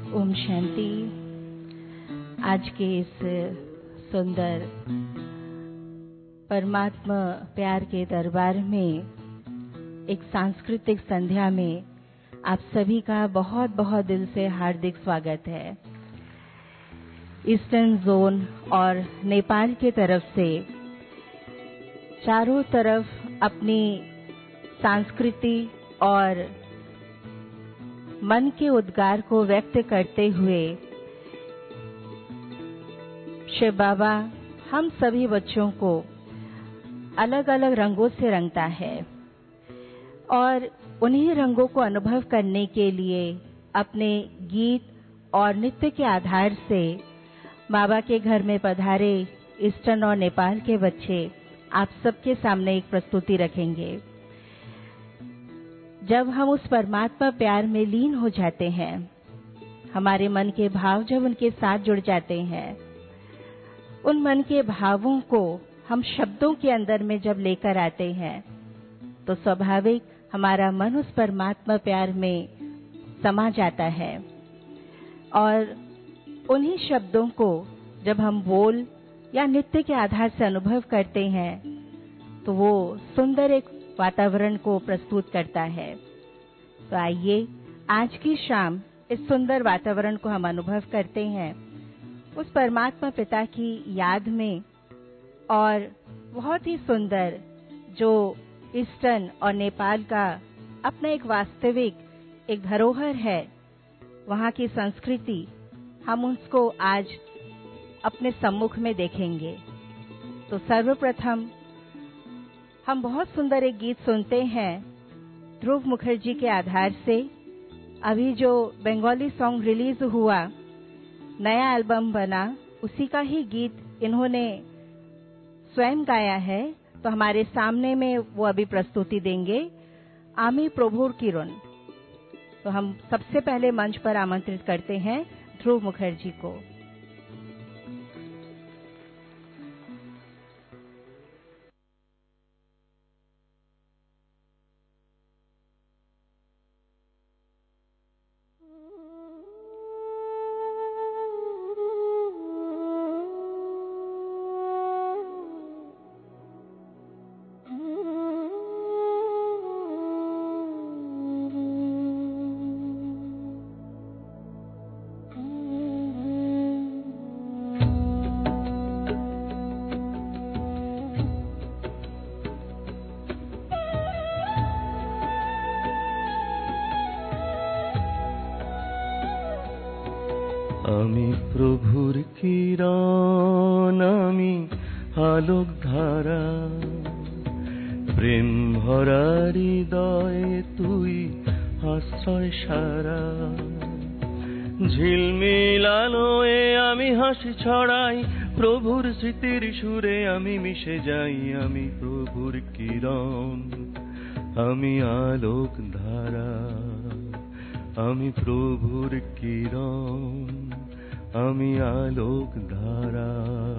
ओम शांति। आज के इस सुंदर परमात्मा प्यार के दरबार में एक सांस्कृतिक संध्या में आप सभी का बहुत बहुत दिल से हार्दिक स्वागत है। ईस्टर्न जोन और नेपाल के तरफ से चारों तरफ अपनी संस्कृति और मन के उद्गार को व्यक्त करते हुए शिव बाबा हम सभी बच्चों को अलग अलग रंगों से रंगता है और उन्हीं रंगों को अनुभव करने के लिए अपने गीत और नृत्य के आधार से बाबा के घर में पधारे ईस्टर्न और नेपाल के बच्चे आप सबके सामने एक प्रस्तुति रखेंगे। जब हम उस परमात्मा प्यार में लीन हो जाते हैं, हमारे मन के भाव जब उनके साथ जुड़ जाते हैं, उन मन के भावों को हम शब्दों के अंदर में जब लेकर आते हैं, तो स्वाभाविक हमारा मन उस परमात्मा प्यार में समा जाता है और उन्हीं शब्दों को जब हम बोल या नृत्य के आधार से अनुभव करते हैं, तो वो सुंदर एक वातावरण को प्रस्तुत करता है। तो आइए आज की शाम इस सुंदर वातावरण को हम अनुभव करते हैं उस परमात्मा पिता की याद में और बहुत ही सुंदर जो ईस्टर्न और नेपाल का अपना एक वास्तविक एक धरोहर है, वहाँ की संस्कृति, हम उसको आज अपने सम्मुख में देखेंगे। तो सर्वप्रथम हम बहुत सुंदर एक गीत सुनते हैं ध्रुव मुखर्जी के आधार से। अभी जो बंगाली सॉन्ग रिलीज हुआ, नया एल्बम बना, उसी का ही गीत इन्होंने स्वयं गाया है। तो हमारे सामने में वो अभी प्रस्तुति देंगे, आमी प्रभुर किरण। तो हम सबसे पहले मंच पर आमंत्रित करते हैं ध्रुव मुखर्जी को। আমি প্রভুর কিরণ, আমি আলোক ধারা, প্রেম ভরা হৃদয়ে তুই আশ্রয় সারা। ঝিলমিল আলোয় আমি হাসি ছড়াই, প্রভুর স্মৃতির সুরে আমি মিশে যাই। আমি প্রভুর কিরণ, আমি আলোক ধারা, আমি প্রভুর কিরণ, আমি আলোক ধারা।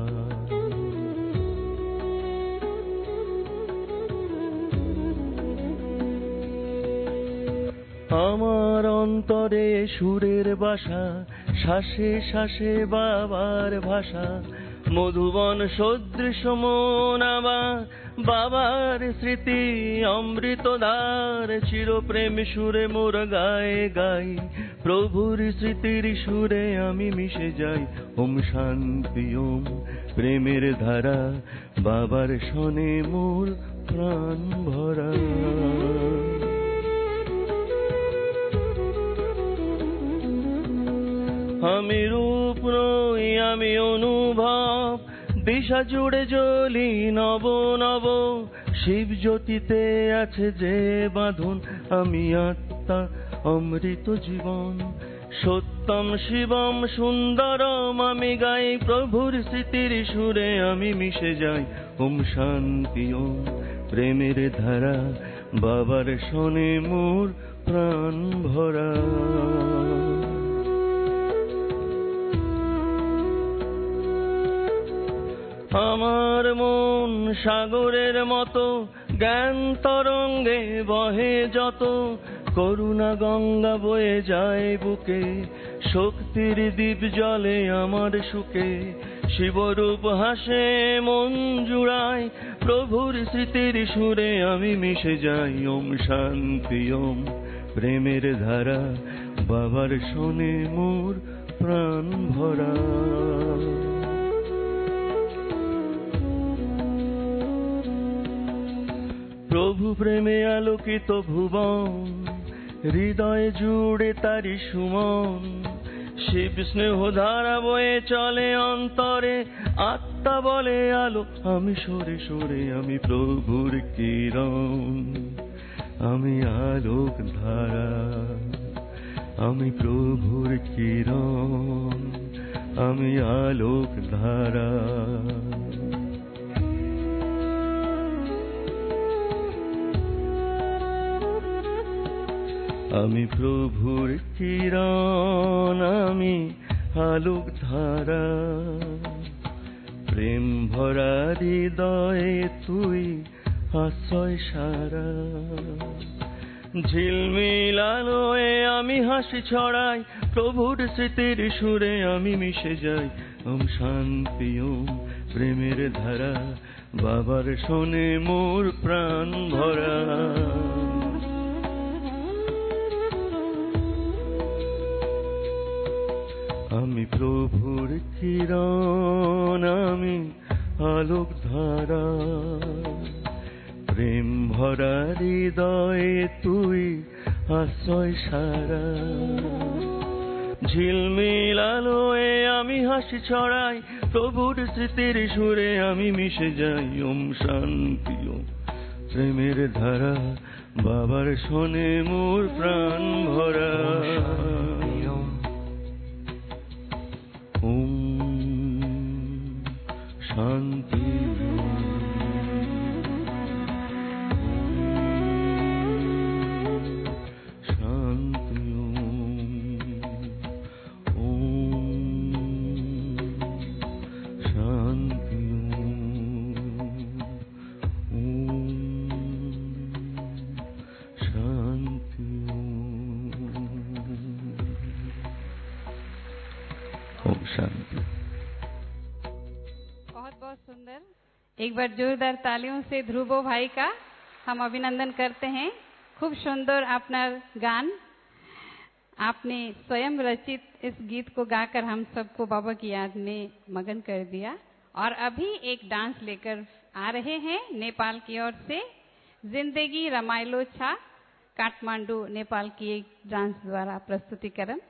আমার অন্তরে সুরের বাসা, শ্বাসে শ্বাসে বাবার ভাষা। মধুবন সদৃশ মন আমার, বাবার স্মৃতি অমৃতধার। চিরপ্রেম সুরে মোর গায়ে গাই, প্রভুর স্মৃতির সুরে আমি মিশে যাই। ওম শান্তি ওম প্রেমের ধারা, বাবার শনে মোর প্রাণ ভরা। আমি রূপ নই, আমি অনুভব, দিশা জুড়ে জ্বলি নব নব। শিব জ্যোতিতে আছে যে বাঁধন, আমি আত্মা অমৃত জীবন। সত্যম শিবম সুন্দরম আমি গাই, প্রভুর স্মৃতির সুরে আমি মিশে যাই। ওম শান্তি ওম প্রেমের ধারা, বাবার শনে মোর প্রাণ ভরা। আমার মন সাগরের মতো, জ্ঞান তরঙ্গে বহে যত। করুণা গঙ্গা বয়ে যায় বুকে, শক্তির দ্বীপ জলে আমার সুখে, শিবরূপ হাসে মন জুড়ায়, প্রভুর স্মৃতির সুরে আমি মিশে যাই। ওম শান্তি ওম প্রেমের ধারা, বাবার শোনে মোর প্রাণ ভরা। প্রভু প্রেমে আলোকিত ভুবন, হৃদয় জুড়ে তারি সুমন, শিব স্নেহ ধারা বয়ে চলে অন্তরে, আত্মা বলে আলো আমি সরে সরে, আমি প্রভুর কিরণ, আমি আলোক ধারা, আমি প্রভুর কিরণ, আমি আলোক ধারা। আমি প্রভুর কিরণ, আমি আলোক ধারা, প্রেম ভরা হৃদয়ে তুই আশ্রয় সারা। ঝিলমিল আলোয় আমি হাসি ছড়াই, প্রভুর স্মৃতির সুরে আমি মিশে যাই। ওম শান্তি ওম প্রেমের ধারা, বাবার শোনে মোর প্রাণ ভরা। আমি প্রভুর কিরণ, আমি আলোক ধারা, প্রেম ভরা হৃদয়ে তুই আশ্রয় সারা। ঝিলমিল আলোয় আমি হাসি ছড়াই, প্রভুর স্মৃতির সুরে আমি মিশে যাই। ওম শান্তি ওম প্রেমের ধারা, বাবার শোনে মোর প্রাণ ভরা। ওম শান্তি एक बार जोरदार तालियों से ध्रुव भाई का हम अभिनंदन करते हैं। खूब सुंदर अपना गान, आपने स्वयं रचित इस गीत को गाकर हम सबको बाबा की याद में मगन कर दिया। और अभी एक डांस लेकर आ रहे हैं नेपाल की ओर से, जिंदगी रमाइलो छा, काठमांडू नेपाल की एक डांस द्वारा प्रस्तुतिकरण।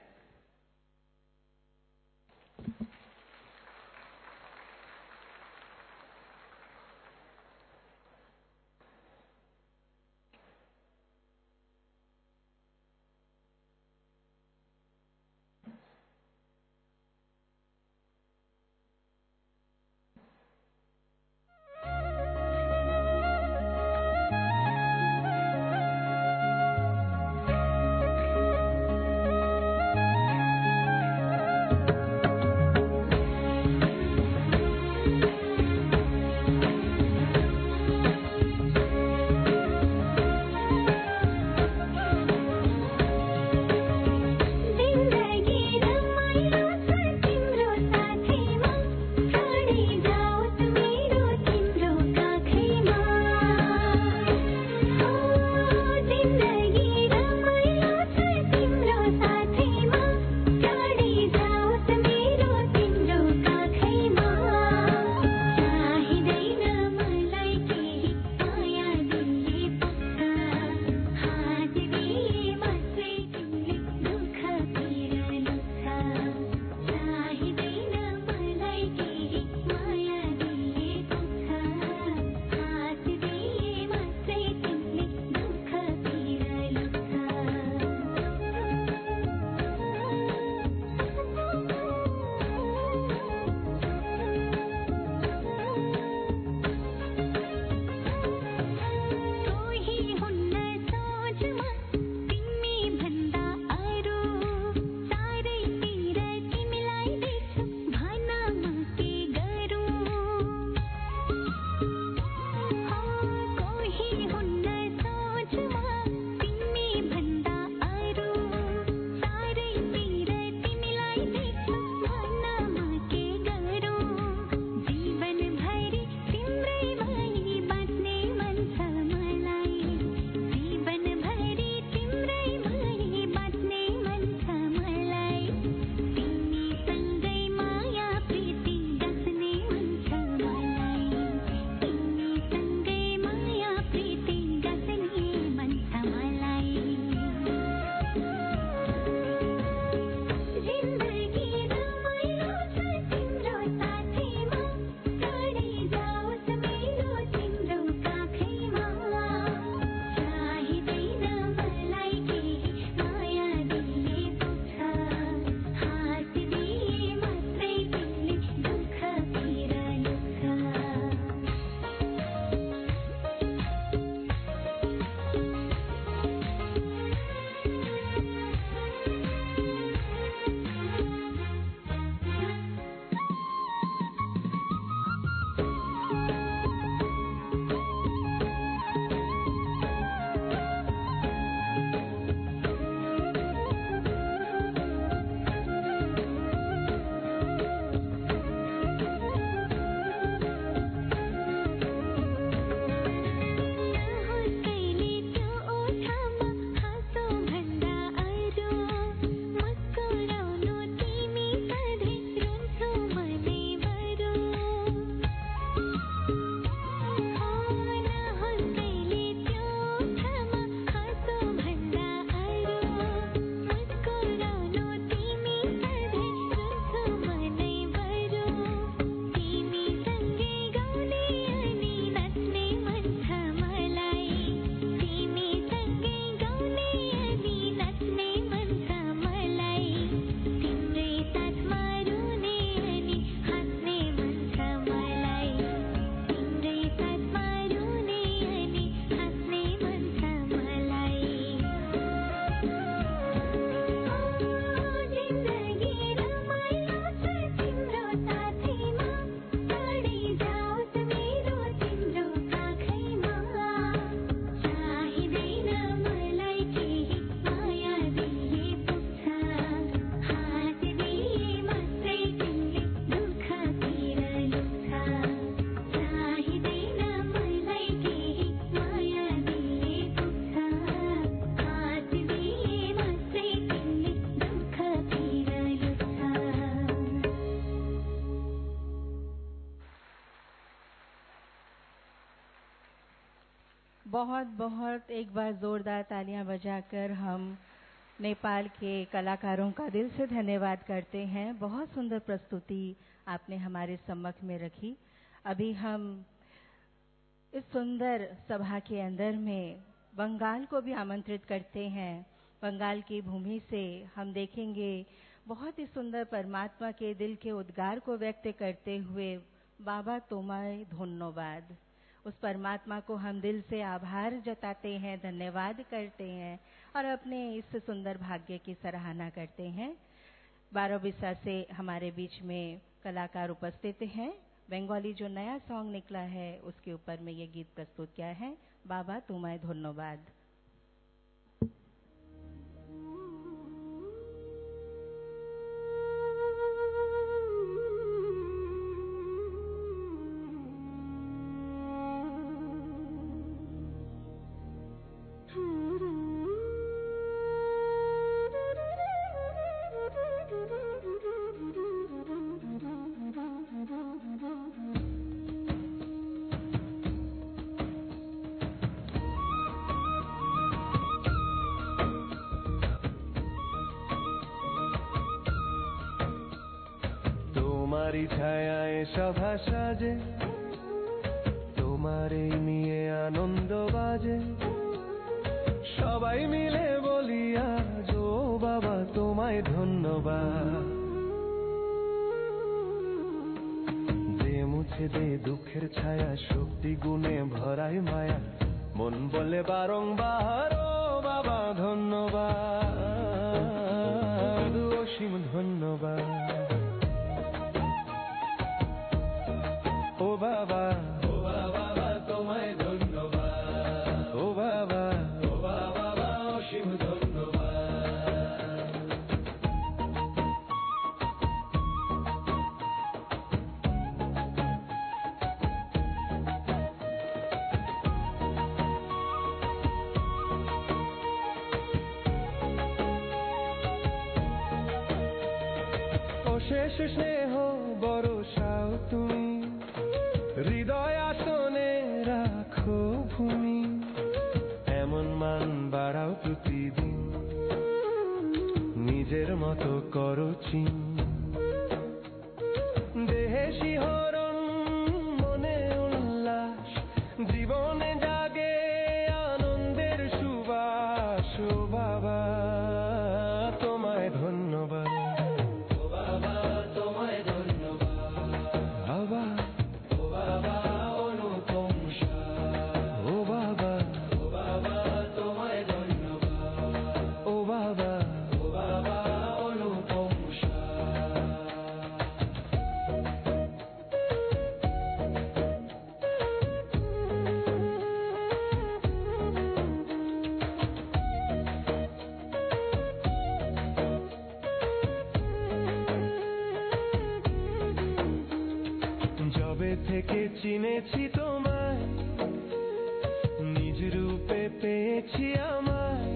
बहुत बहुत एक बार जोरदार तालियां बजाकर हम नेपाल के कलाकारों का दिल से धन्यवाद करते हैं। बहुत सुंदर प्रस्तुति आपने हमारे सम्मुख में रखी। अभी हम इस सुंदर सभा के अंदर में बंगाल को भी आमंत्रित करते हैं। बंगाल की भूमि से हम देखेंगे बहुत ही सुंदर परमात्मा के दिल के उद्गार को व्यक्त करते हुए बाबा तुम्हारे धन्यवाद। उस परमात्मा को हम दिल से आभार जताते हैं, धन्यवाद करते हैं और अपने इस सुंदर भाग्य की सराहना करते हैं। बारोबिसा से हमारे बीच में कलाकार उपस्थित हैं। बंगाली जो नया सॉन्ग निकला है उसके ऊपर में ये गीत प्रस्तुत किया है, बाबा तुम्हारे धन्यवाद। তোমারি ছায়ায় সভা সাজে, তোমারে নিয়ে আনন্দ বাজে, সবাই মিলে বলি আজ ও বাবা তোমায় ধন্যবাদ। যে মুছে দে দুঃখের ছায়া, শক্তি গুণে ভরায় মায়া, মন বলে বারংবার ও বাবা ধন্যবাদ, অসীম ধন্যবাদ। ও বাবা তোমায় ধন্যবাদ, ও বাবা অসীম ধন্যবাদ। অশেষ স্নেহ বরসাও তুমি, হৃদয় আসনে রাখো ভূমি, এমন মান বাড়াও প্রতিদিন, নিজের মতো করো চিন। দেহে শিহরণ মনে উল্লাস, জীবনে জাগে আনন্দের সুবাস। ও বাবা তোমায় ধন্যবাদ, ও বাবা তোমায় ধন্যবাদ। বাবা যবে থেকে চিনেছি তোমায়, নিজ রূপে পেয়েছি আমায়।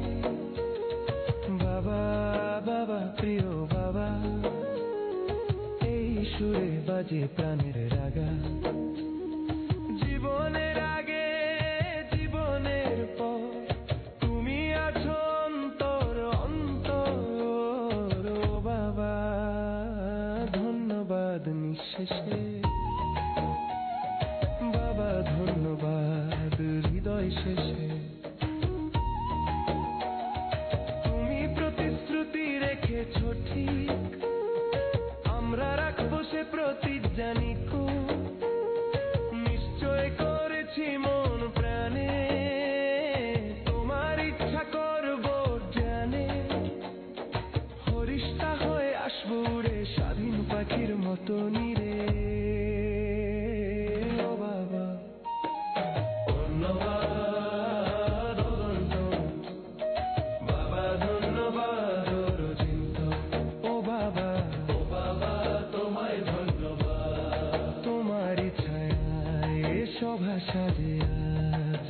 বাবা বাবা প্রিয় বাবা, এই সুরে বাজে প্রাণের রাগা। জীবনের আগে জীবনের পর তুমি আছো অন্তর অন্তর। ও বাবা ধন্যবাদ নিঃশেষে, বাবা ধন্যবাদ হৃদয় শেষে। তুমি প্রতিশ্রুতি রেখেছো ঠিক, আমরা রাখবো সে প্রতিজ্ঞা নিখুঁত। নিশ্চয় করেছি মন প্রাণে, তোমার ইচ্ছা করবো জানে। হরিষ্টা হয়ে আসবো উড়ে স্বাধীন পাখির মতো নিরে। শোভা সাজে আজ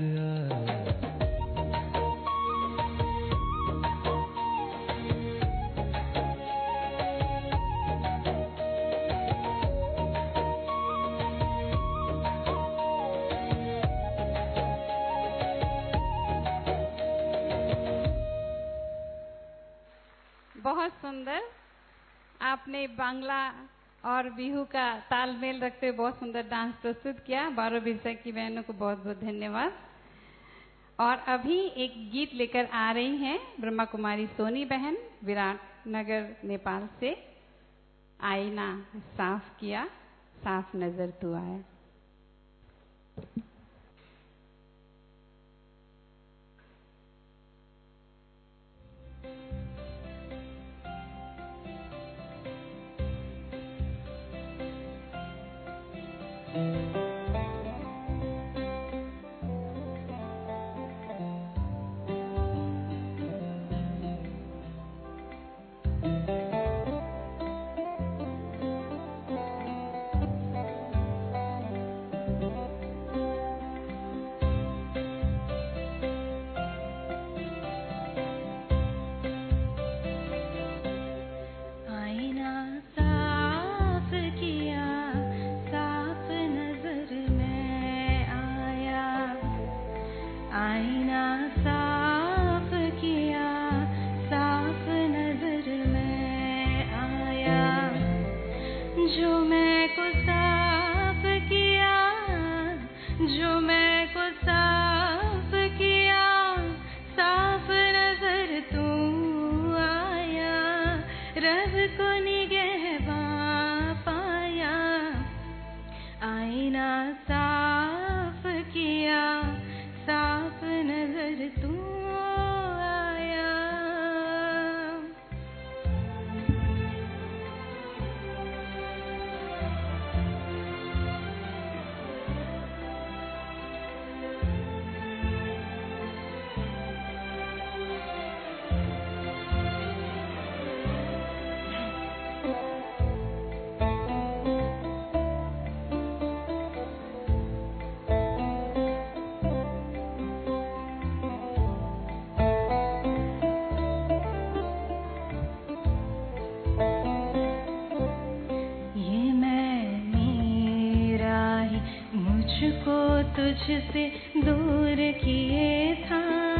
सुंदर। आपने बांग्ला और बिहू का तालमेल रखते हुए बहुत सुंदर डांस प्रस्तुत किया। बारो बिरसा की बहनों को बहुत बहुत धन्यवाद। और अभी एक गीत लेकर आ रही हैं ब्रह्मा कुमारी सोनी बहन, विराटनगर नेपाल से। आईना साफ किया, साफ नजर तू आया। तुझसे दूर किए था,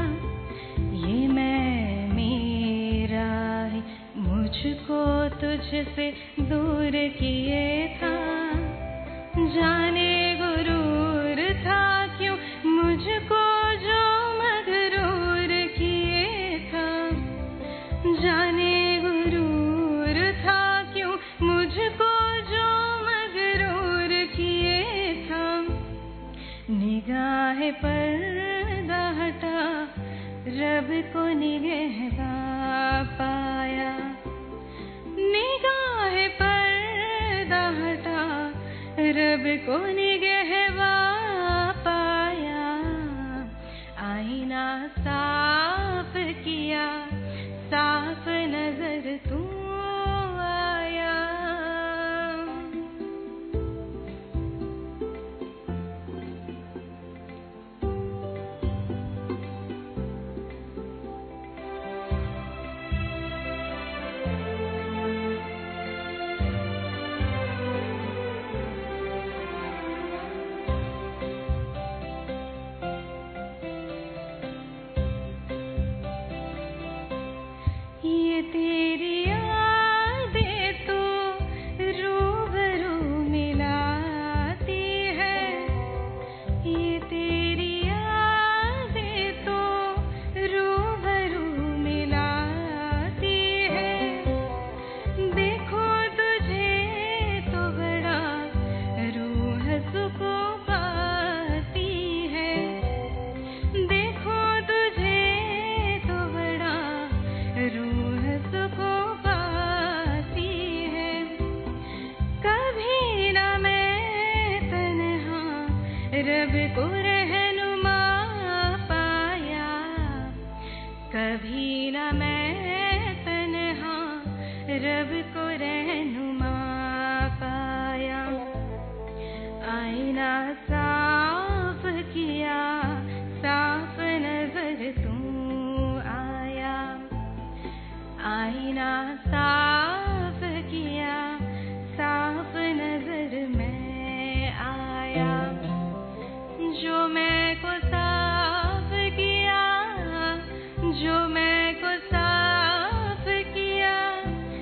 ये मैं मेरा ही मुझको तुझसे दूर किए था। जाने गुरूर था क्यों मुझको जो मगरूर किए था। जाने गुरूर था क्यों मुझको जो मगरूर किए था। निगाह पर्दा हटा रब को निगहबा पाया। निगाह पर्दा हटा रब को निगहबा पाया। आईना साफ किया, साफ नजर तू आया। ये तेरी यादें तो रूबरू मिलाती है। ये तेरी यादें तो रूबरू मिलाती है। देखो तुझे तो बड़ा रूह सुकून पाती है। देखो तुझे तो बड़ा रूह सुकून पाती है। कभी ना मैं तन्हा रब को रहनुमा पाया। कभी ना मैं तन्हा रब को रहनुमा पाया। आईना साफ किया, साफ नजर तू आया। आईना साफ किया, साफ नजर मैं आया। जो मैं को साफ किया, जो मैं को साफ किया,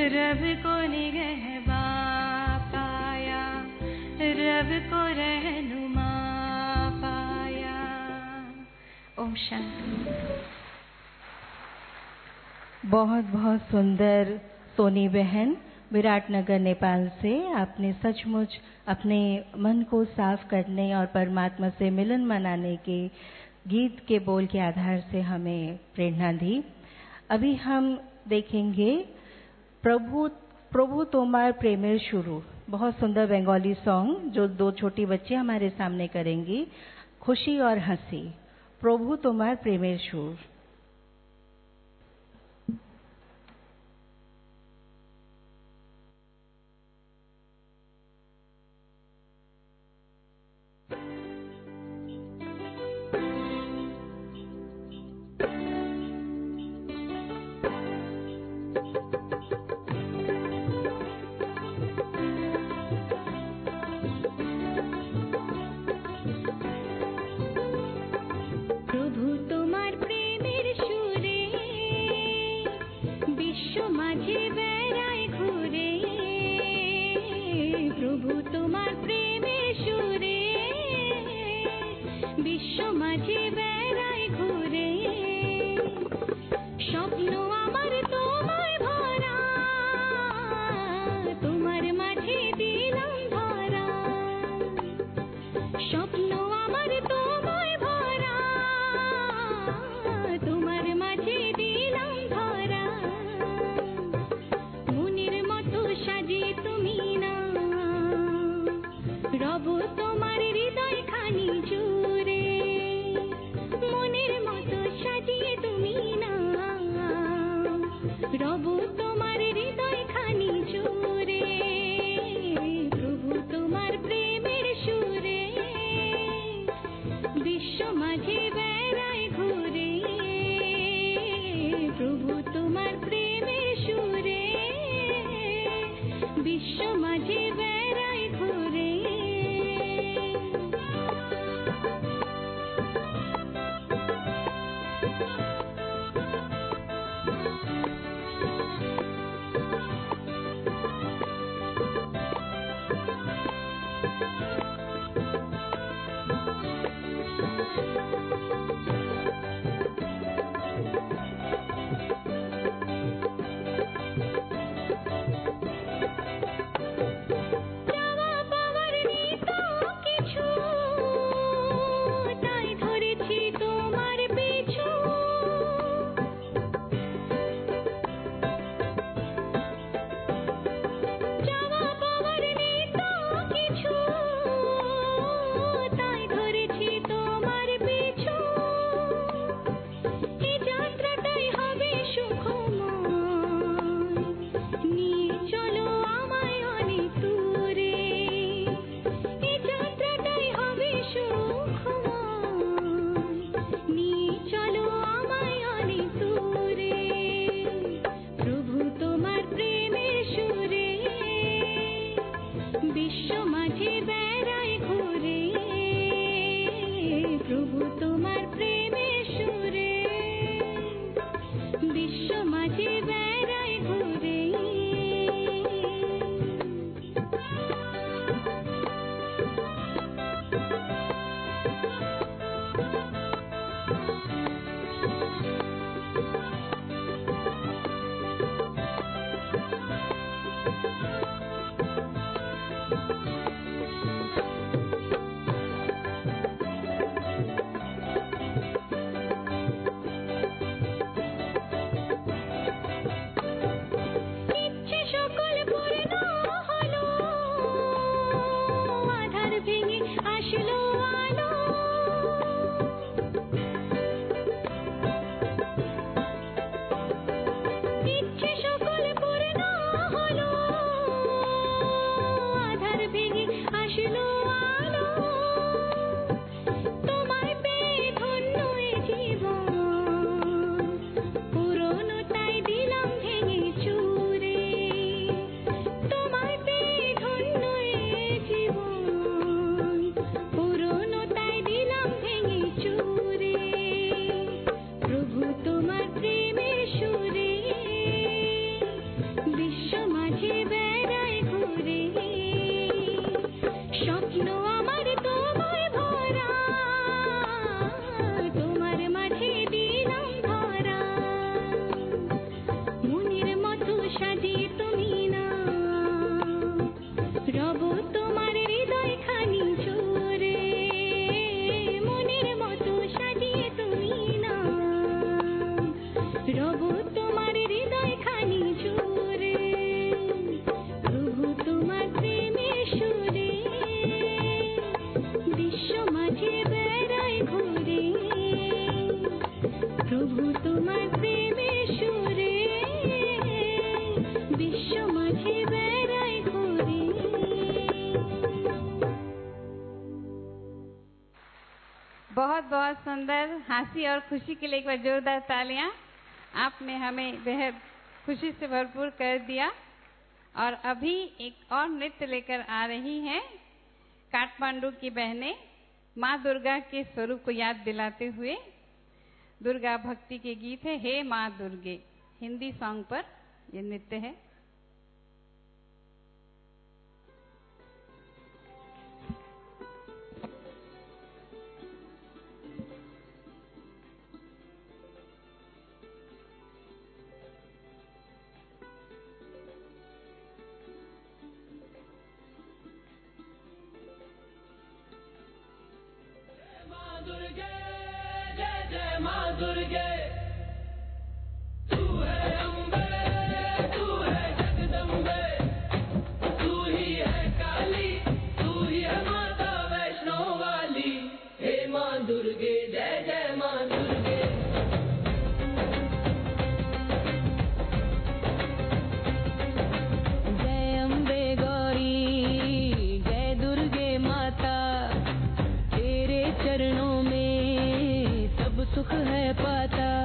रब को निगहबा पाया, रब को रहनुमा पाया। ओम शांति। बहुत बहुत सुंदर सोनी बहन विराटनगर नेपाल से। आपने सचमुच अपने मन को साफ करने और परमात्मा से मिलन मनाने के गीत के बोल के आधार से हमें प्रेरणा दी। अभी हम देखेंगे प्रभु प्रभु तोमार प्रेमेर शुरू, बहुत सुंदर बंगाली सॉन्ग जो दो छोटी बच्चे हमारे सामने करेंगी, खुशी और हंसी। प्रभु तोमार प्रेमेर शुरू। बहुत बहुत सुंदर हंसी और खुशी के लिए एक बार जोरदार तालियां। आपने हमें बेहद खुशी से भरपूर कर दिया। और अभी एक और नृत्य लेकर आ रही हैं काठमांडू की बहनें, माँ दुर्गा के स्वरूप को याद दिलाते हुए। दुर्गा भक्ति के गीत है हे माँ दुर्गे, हिंदी सॉन्ग पर ये नृत्य है। दुर्गे तू है अम्बे, तू है जगदम्बे, तू ही है काली, तू ही है माता वैष्णो वाली। हे माँ दुर्गे जय जय माँ दुर्गे। जय अम्बे गौरी, जय दुर्गे माता, तेरे चरणों में सब सुख है पाता।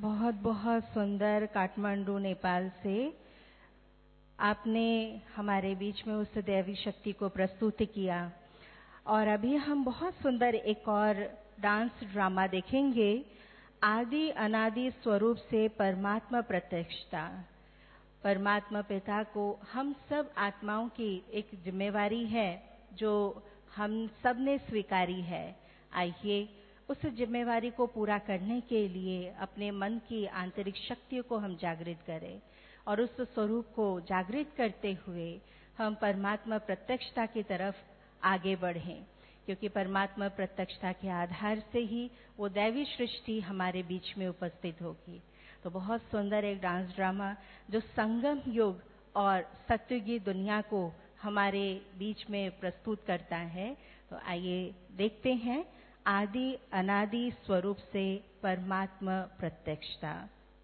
बहुत बहुत सुंदर काठमांडू नेपाल से आपने हमारे बीच में उस दैवी शक्ति को प्रस्तुत किया। और अभी हम बहुत सुंदर एक और डांस ड्रामा देखेंगे, आदि अनादि स्वरूप से परमात्मा प्रत्यक्षता। परमात्मा पिता को हम सब आत्माओं की एक जिम्मेवारी है जो हम सब ने स्वीकारी है। आइए उस जिम्मेवारी को पूरा करने के लिए अपने मन की आंतरिक शक्तियों को हम जागृत करें और उस स्वरूप को जागृत करते हुए हम परमात्मा प्रत्यक्षता की तरफ आगे बढ़ें, क्योंकि परमात्मा प्रत्यक्षता के आधार से ही वो दैवी सृष्टि हमारे बीच में उपस्थित होगी। तो बहुत सुंदर एक डांस ड्रामा जो संगम युग और सत्युगी दुनिया को हमारे बीच में प्रस्तुत करता है। तो आइए देखते हैं आदि अनादि स्वरूप से परमात्मा प्रत्यक्षता।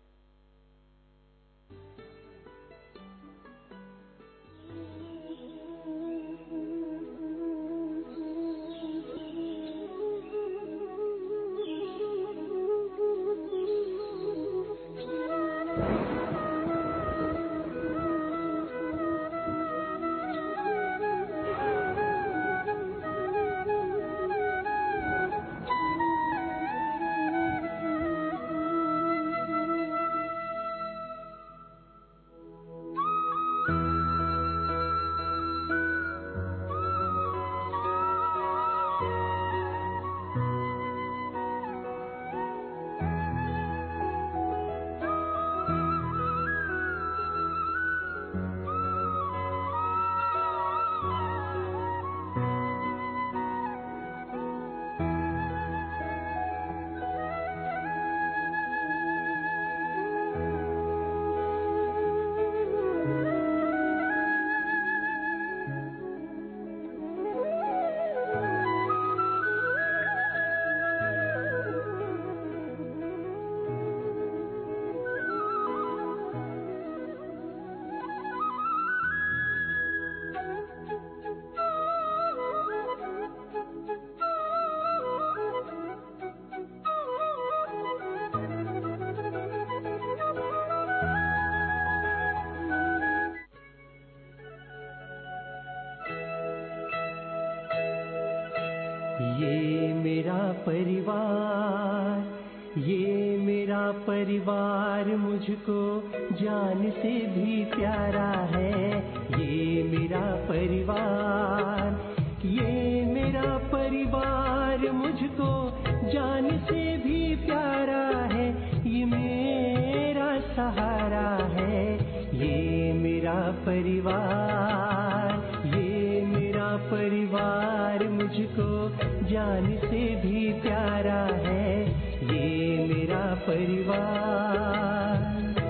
ये मेरा परिवार, ये मेरा परिवार मुझको जान से भी प्यारा है। ये मेरा परिवार, ये मेरा परिवार मुझको जान से भी प्यारा है। ये मेरा सहारा है, ये मेरा परिवार, ये मेरा परिवार मुझको जान से भी प्यारा है। ये मेरा परिवार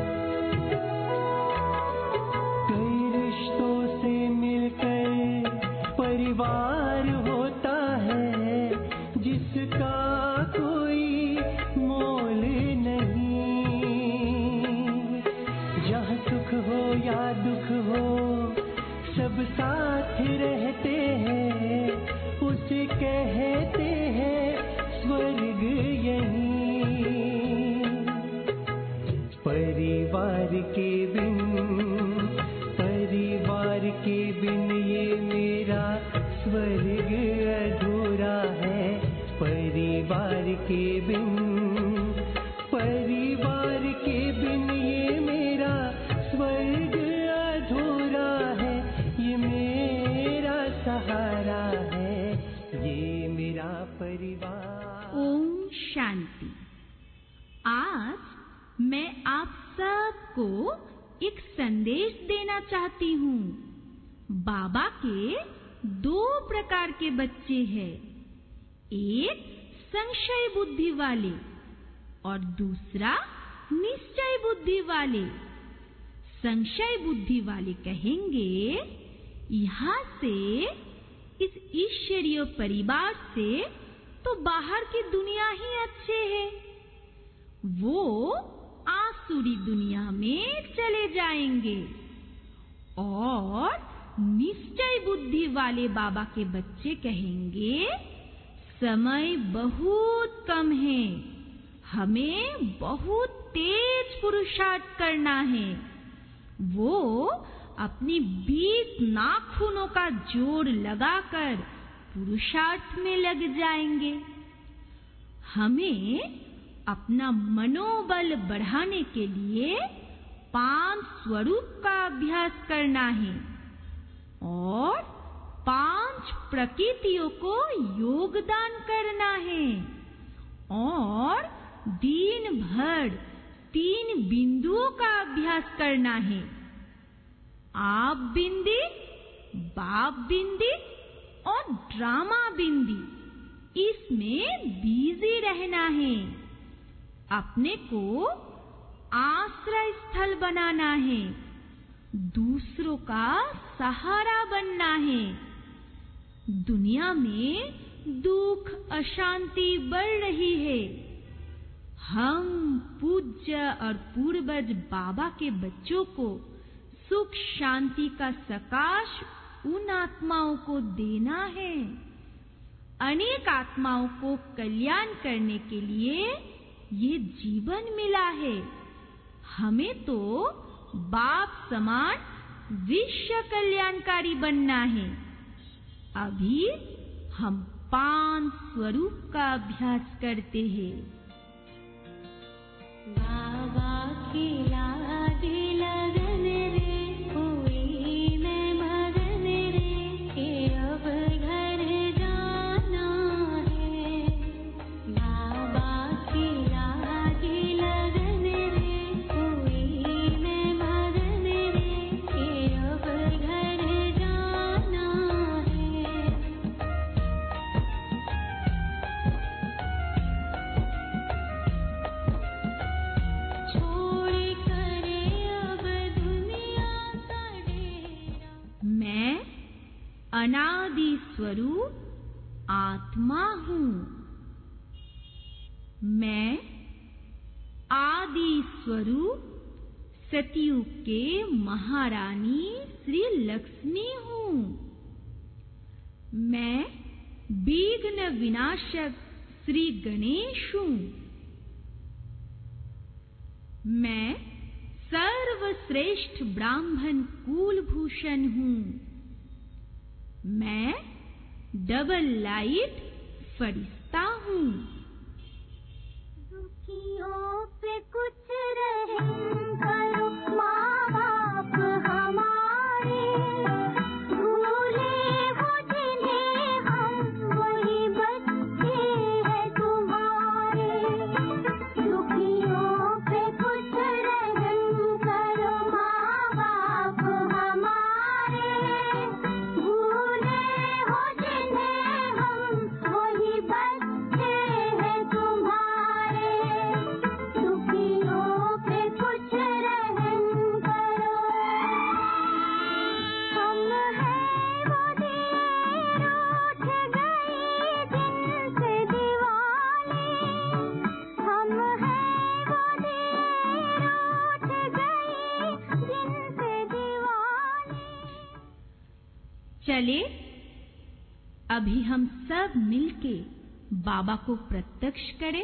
कई रिश्तों से मिलकर परिवार होता है, जिसका कोई मोल नहीं। जहाँ सुख हो या दुख हो सब साथ रहते हैं, उसे कहते हैं स्वर्ग यहीं। परिवार के बिन, परिवार के बिन ये मेरा स्वर्ग अधूरा है। परिवार के बिन, परिवार के बिन ये मेरा स्वर्ग अधूरा है। ये मेरा सहारा है, ये मेरा परिवार। ओम शांति। आज मैं आप सबको एक संदेश देना चाहती हूँ। बाबा के दो प्रकार के बच्चे हैं, एक संशय बुद्धि वाले और दूसरा निश्चय बुद्धि वाले। संशय बुद्धि वाले कहेंगे यहाँ से, इस ईश्वरीय परिवार से तो बाहर की दुनिया ही अच्छे है, वो आसुरी दुनिया में चले जाएंगे। और निश्चय बुद्धि वाले बाबा के बच्चे कहेंगे समय बहुत कम है, हमें बहुत तेज पुरुषार्थ करना है। वो अपनी 20 नाखूनों का जोड़ लगाकर पुरुषार्थ में लग जाएंगे। हमें अपना मनोबल बढ़ाने के लिए 5 स्वरूप का अभ्यास करना है और 5 प्रकृतियों को योगदान करना है और दिन भर 3 बिंदुओं का अभ्यास करना है। आप बिंदी, बाप बिंदी और ड्रामा बिंदी, इसमें बिजी रहना है। अपने को आश्रय स्थल बनाना है, दूसरों का सहारा बनना है। दुनिया में दुख अशांति बढ़ रही है। हम पूज्य और पूर्वज बाबा के बच्चों को सुख शांति का सकाश उन आत्माओं को देना है। अनेक आत्माओं को कल्याण करने के लिए ये जीवन मिला है। हमें तो बाप समान विश्व कल्याणकारी बनना है। अभी हम 5 स्वरूप का अभ्यास करते हैं। बाबा की लाज लगन रे, हुई मैं मगन रे, कि अब घर जाना है। बाबा की लाज लगन रे, हुई मैं मगन रे, कि अब घर जाना है। छोड़ करे अब दुनिया का डेरा। मैं अनादि स्वरूप आत्मा हूँ। मैं आदि स्वरूप सतयुग के महारानी श्री लक्ष्मी हूँ। मैं विघ्न विनाशक श्री गणेश हूँ। मैं सर्वश्रेष्ठ ब्राह्मण कुलभूषण हूँ। मैं डबल लाइट फरिश्ता हूँ। दुखियों पे कुछ रहम करो माँ बाप हमारे, भूले हो जिन्हें हम वही बच्चे हैं तुम्हारे। दुखियों पे कुछ रहम करो माँ बाप हमारे, भूले हो जिन्हें हम वही बच्चे हैं तुम्हारे। दुखियों पे कुछ रहम करो। हम हैं वो देर उठ गए जिनसे दिवाले, हम हैं वो देर उठ गए जिनसे दिवाले। चले अभी हम सब मिलके बाबा को प्रत्यक्ष करें।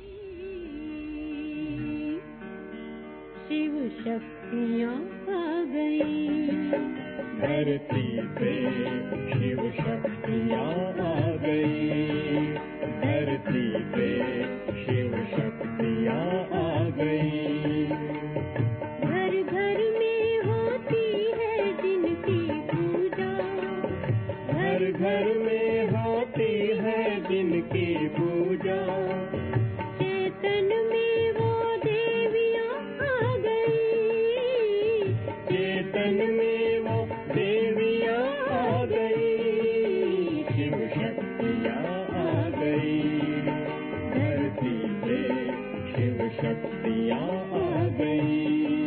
शिव शक्तियाँ आ गई, धरती पे शिव शक्तियाँ आ गई, धरती पे शिव शक्तियाँ आ गई। घर घर में होती है जिनकी पूजा, घर घर में होती है जिनकी पूजा, चेतन में वो देवियाँ आ गई, चेतन में वो देवियाँ आ गई, शिव शक्तियाँ आ गई, धरती पे शिव शक्तियाँ आ गई।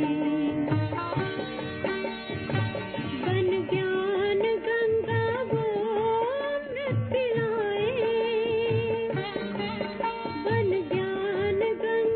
बन ज्ञान गंगा वो अमृत पिलाए, बन ज्ञान गंगा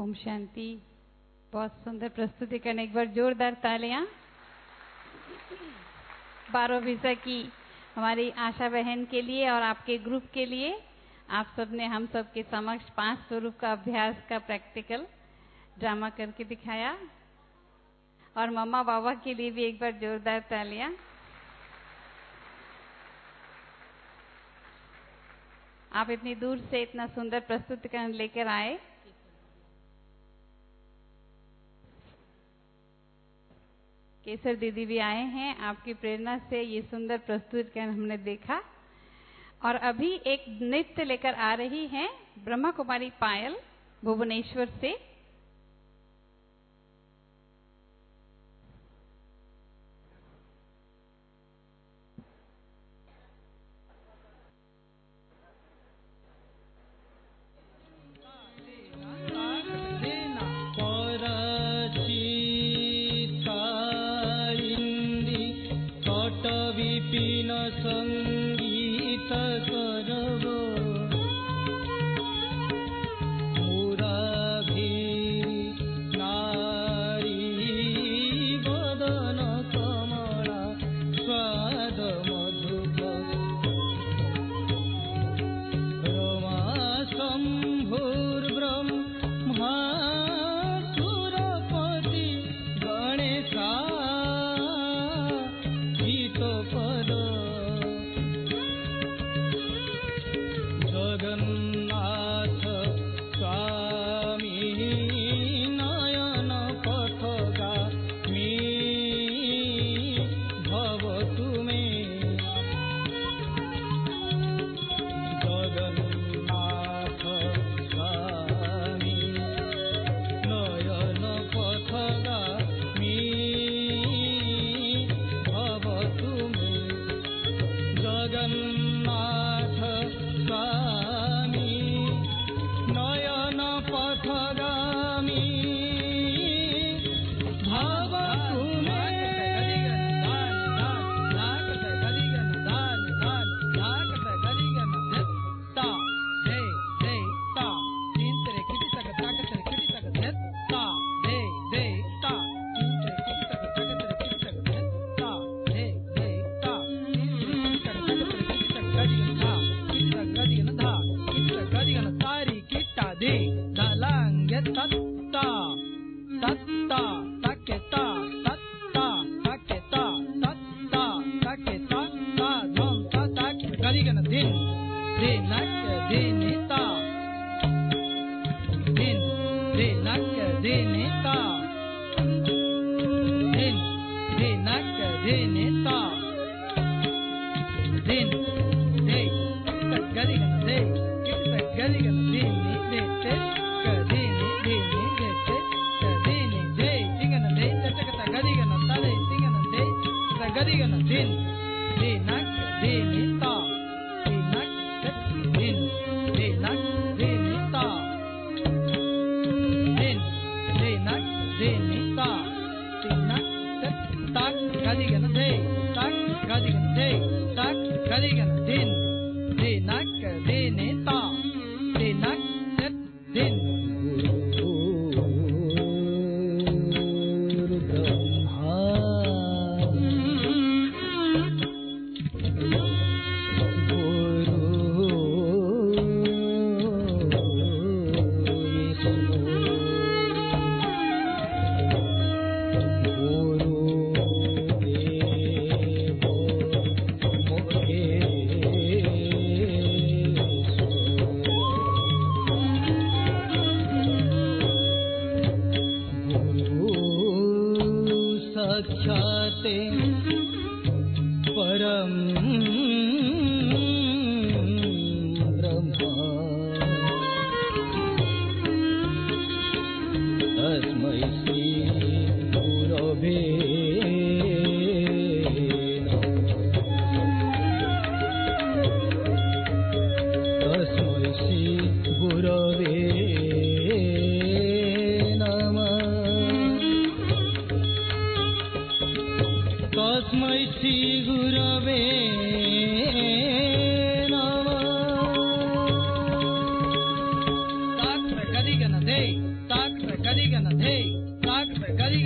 ओम शांति। बहुत सुंदर प्रस्तुति करने, एक बार जोरदार तालियां। 12 विषय की हमारी आशा बहन के लिए और आपके ग्रुप के लिए आप सबने हम सब के समक्ष 5 स्वरूप का अभ्यास का प्रैक्टिकल ड्रामा करके दिखाया। और मम्मा बाबा के लिए भी एक बार जोरदार तालियां। आप इतनी दूर से इतना सुंदर प्रस्तुतिकरण लेकर आए। केसर दीदी भी आए हैं, आपकी प्रेरणा से ये सुंदर प्रस्तुतिकरण हमने देखा। और अभी एक नृत्य लेकर आ रही हैं ब्रह्मा कुमारी पायल भुवनेश्वर से।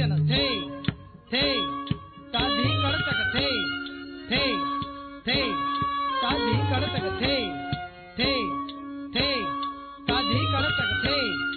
गन थे ताधी करतक थे ताधी करतक थे ताधी करतक थे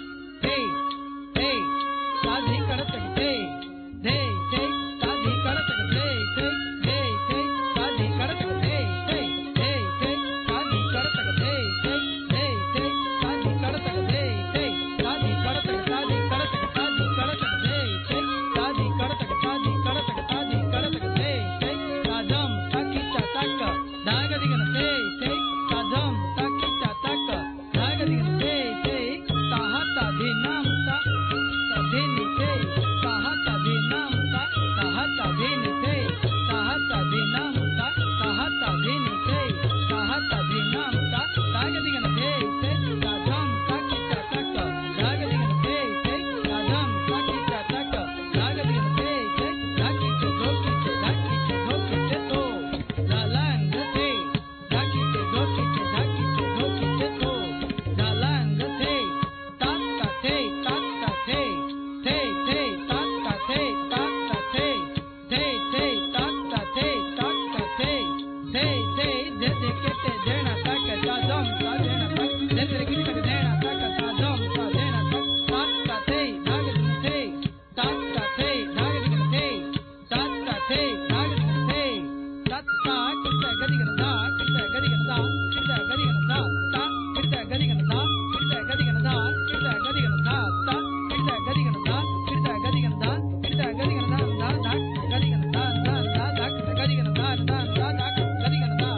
ताधी करतक थे ताधी करतक थे ताधी करतक थे ताधी करतक थे ताधी करतक थे ताधी करतक ताधी करतक ताधी करतक थे ताधी करतक ताधी करतक ताधी करतक थे ताजम ताकी चातक दागदिगन थे ताजम ताकी चातक दागदिगन थे ताहा ताधी नाम ता ताधीनि थे ताहा ताधी नाम ता ताहा ताधीनि थे ताहा ताधी नाम ता ताहा ताधीनि थे ताहा ताधी नाम ता दागदिगन थे ताजम ताकी चातक दागदिगन थे ताजम ताकी चातक दागदिगन थे धाकी चे धोकी चे तो लालांग थे धाकी चे धोकी चे तो लालांग थे ताका थे ताका थे ताका थे ताका थे ताका थे ताका थे दे के ते देना तक ताजम ता देना तक दे के देना तक ताजम ता देना तक ताका थे दागदिगन थे ताका थे दागदिगन थे ताका थे दागदिगन थे तत्ता किता गदिगन दा किता गदिगन दा किता गदिगन दा ता किता गदिगन दा किता गदिगन दा किता गदिगन दा ता किता गदिगन दा किता गदिगन दा किता गदिगन दा दा दा गदिगन दा दा दा दा किता गदिगन दा दा दा दा गदिगन दा।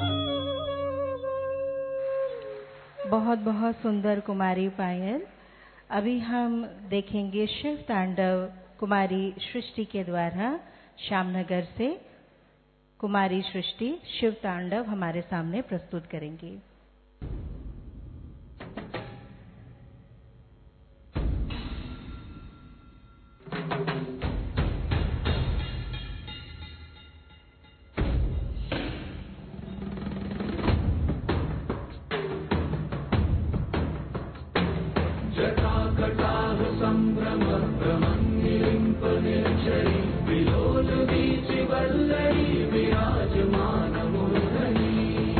बहुत बहुत सुंदर कुमारी पायल। अभी हम देखेंगे शिव तांडव कुमारी सृष्टि के द्वारा श्यामनगर से। कुमारी सृष्टि शिव तांडव हमारे सामने प्रस्तुत करेंगी। जटाकटाह संभ्रम भ्रमन्निलिम्प निर्झरी विलोल वीचि वल्लरी विराजमान मूर्धनि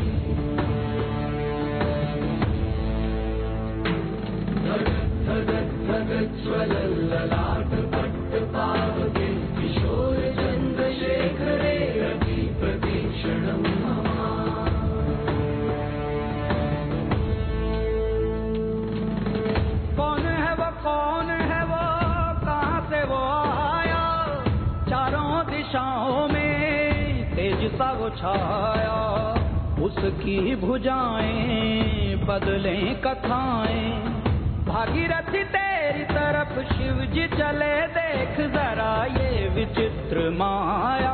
धगज्ज्वलल्ललाट पट्टपावके किशोर चन्द्रशेखरे रवि प्रतीक्षणं मम। कौन है वो कहाँ से वो आया, चारों दिशाओं में तेज सा वो छाया। उसकी भुजाएं बदलें कथाएं, भागीरथी तेरी तरफ शिव जी चले, देख जरा ये विचित्र माया।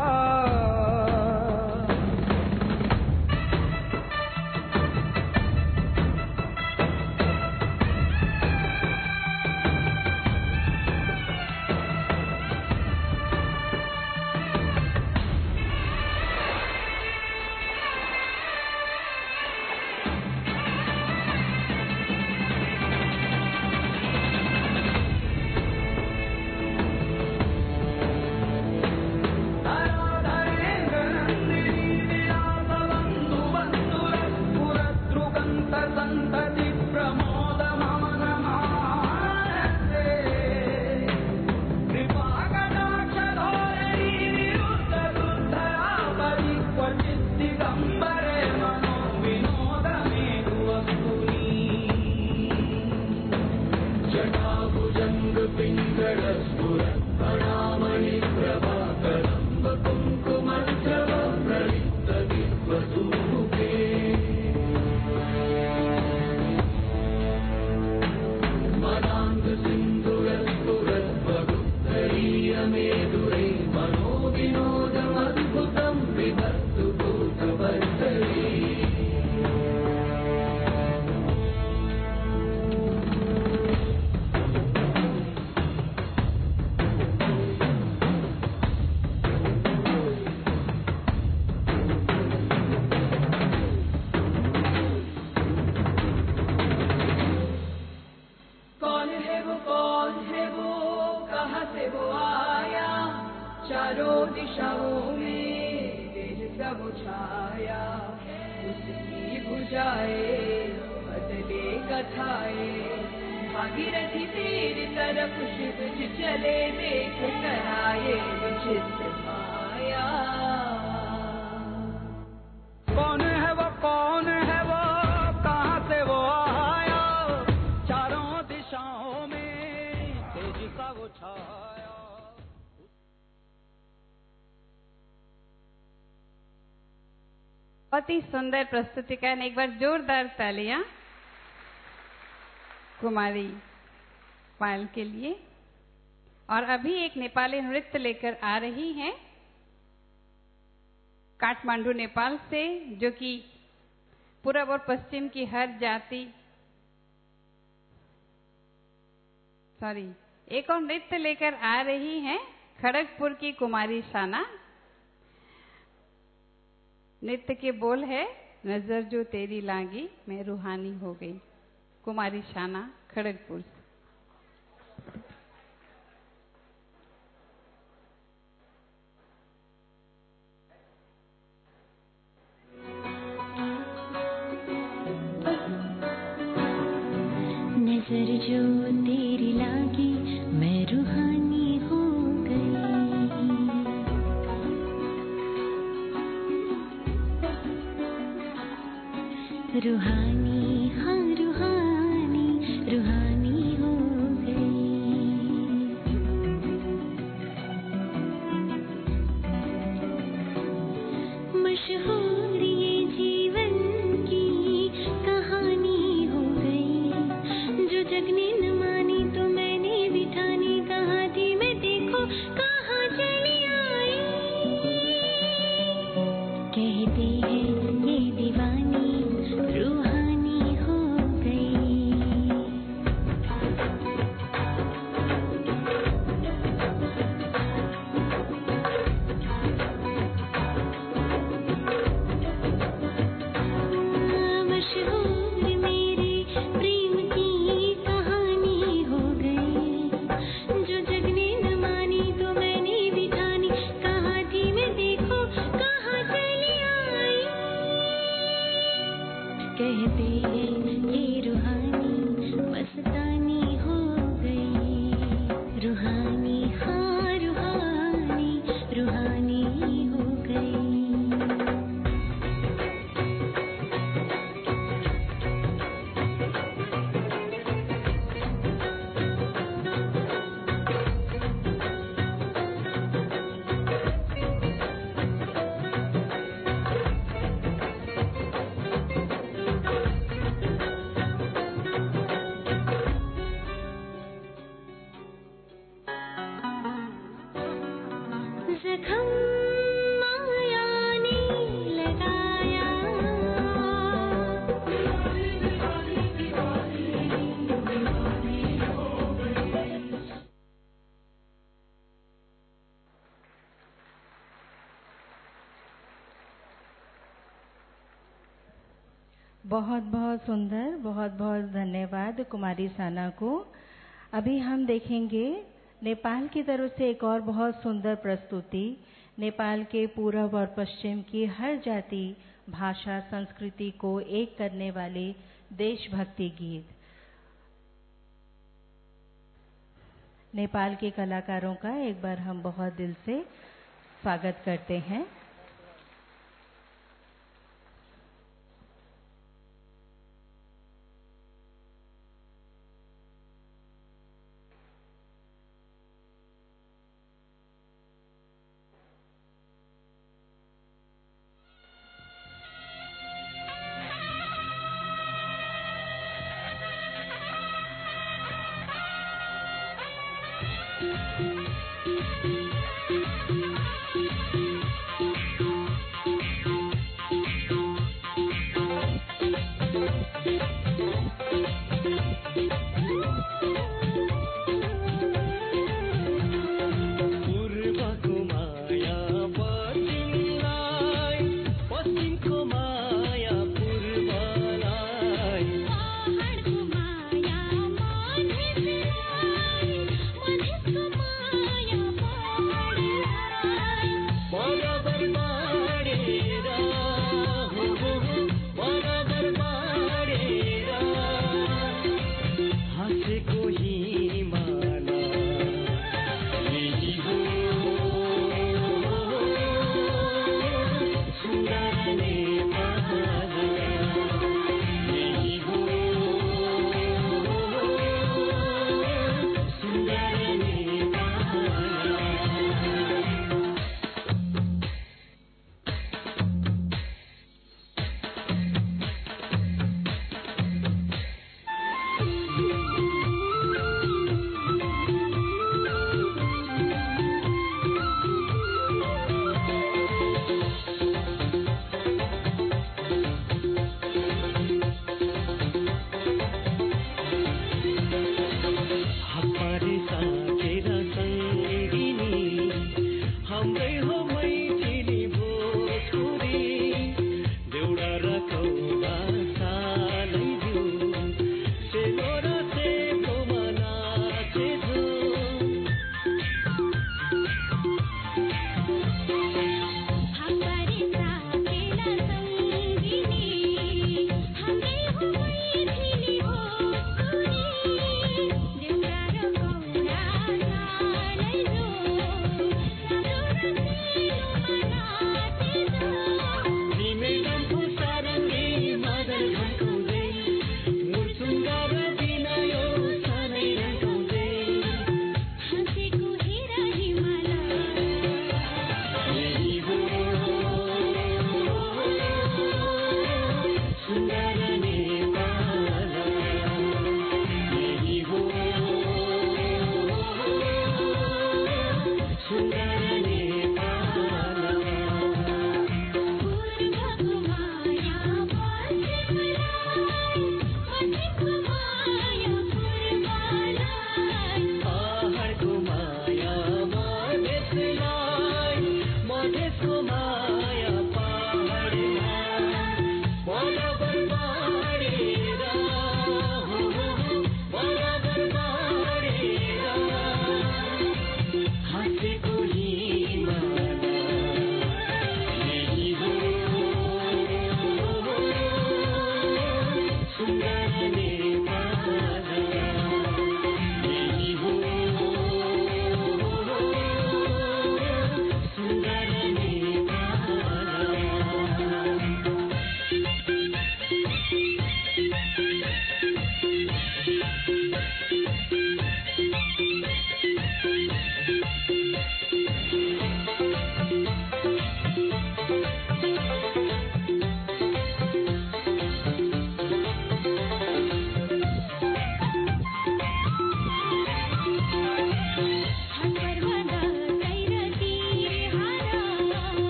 कौन है वो कहाँ से वो आया, चारों दिशाओं में तेज सब छाया, उसकी भुजाएं बदले कथाए, भागीरथी तेरी तरफ शिव जी चले, देख कर आए विचित्र माया। कौन है वो, कौन है वो, कहाँ से वो आया, चारों दिशाओं में तेज सा वो छाया। बहुत ही सुंदर प्रस्तुतिकरण, एक बार जोरदार तालियां कुमारी पायल के लिए। और अभी एक नेपाली नृत्य लेकर आ रही हैं काठमांडू नेपाल से, जो कि पूर्व और पश्चिम की हर जाति, एक और नृत्य लेकर आ रही हैं खड़गपुर की कुमारी शाना। नृत्य के बोल है, नजर जो तेरी लागी मैं रूहानी हो गई। कुमारी शाना खड़गपुर से। नजर जो तेरी लागी मैं रूहानी हो गई, रूहानी हाँ रूहानी रूहानी हो गई। मशहूर ये जीवन की कहानी हो गई, जो जग ने न मानी तो मैंने भी ठानी, कहाँ थी मैं देखो कहाँ चली आई। कहते हैं ये दीवानी रूहानी हो गई। मशहूर मेरे प्रेम की कहानी हो गई, जो जग ने न मानी तो मैंने भी ठानी, कहाँ थी मैं देखो कहाँ चली आई। कहते हैं ये रूहानी मस्तानी हो गई, रूहानी हाँ रूहानी रूहानी हो गई। जख्म माया ने लगाया, बहुत बहुत सुंदर, बहुत बहुत धन्यवाद कुमारी साना को। अभी हम देखेंगे नेपाल की तरफ से एक और बहुत सुंदर प्रस्तुति, नेपाल के पूर्व और पश्चिम की हर जाति, भाषा, संस्कृति को एक करने वाले देशभक्ति गीत। नेपाल के कलाकारों का एक बार हम बहुत दिल से स्वागत करते हैं।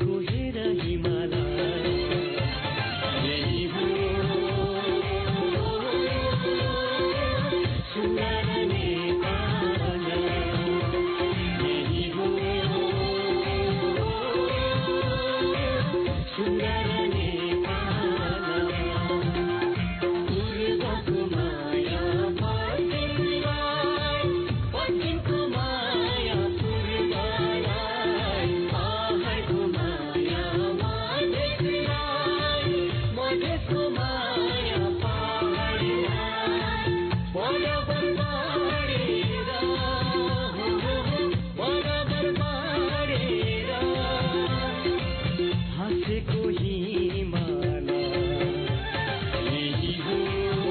को हेर हिमालय यही हो सुन्दर नेपाल यही हो सुन्दर नेपाल पूर्वको माया पश्चिमलाई पश्चिमको माया पूर्वलाई पहाडको माया मधेसलाई मधेसको माया पहाडलाई बराबर बाँडेर बराबर बाँडेर हाँसेको हिमाल यही हो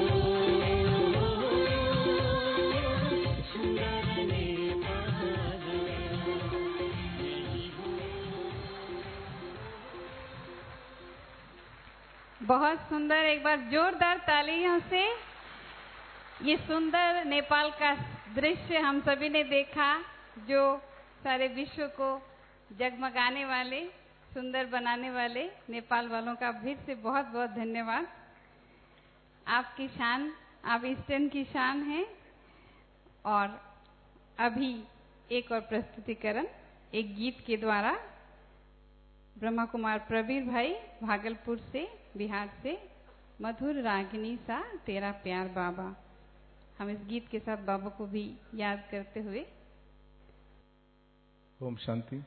सुन्दर नेपाल यही हो। बहुत सुंदर, एक बार जोरदार तालियों से ये सुंदर नेपाल का दृश्य हम सभी ने देखा, जो सारे विश्व को जगमगाने वाले, सुंदर बनाने वाले नेपाल वालों का फिर से बहुत बहुत धन्यवाद। आपकी शान, आप ईस्टर्न की शान हैं। और अभी एक और प्रस्तुतिकरण एक गीत के द्वारा ब्रह्मा कुमार प्रवीर भाई भागलपुर से, बिहार से, मधुर रागिनी सा तेरा प्यार बाबा। हम इस गीत के साथ बाबा को भी याद करते हुए ओम शांति।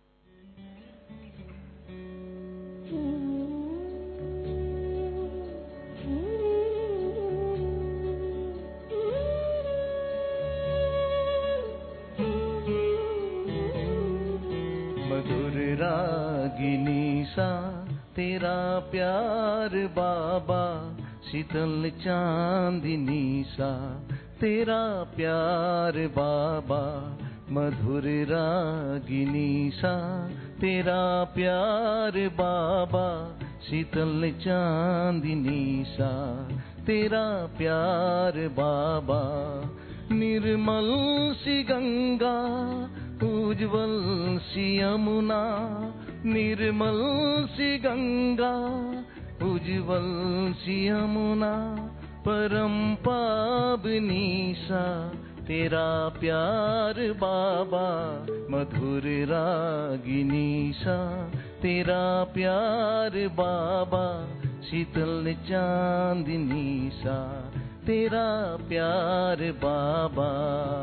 मधुर रागिनी सा तेरा प्यार बाबा, शीतल चांदनी सा तेरा प्यार बाबा, मधुर रागिनी सा तेरा प्यार बाबा, शीतल चांदनी सा तेरा प्यार बाबा। निर्मल सी गंगा उज्जवल सी यमुना, निर्मल सी गंगा उज्जवल सी यमुना, परम पावनी सा तेरा प्यार बाबा, मधुर रागिनी सा तेरा प्यार बाबा, शीतल चांदनी सा तेरा प्यार बाबा।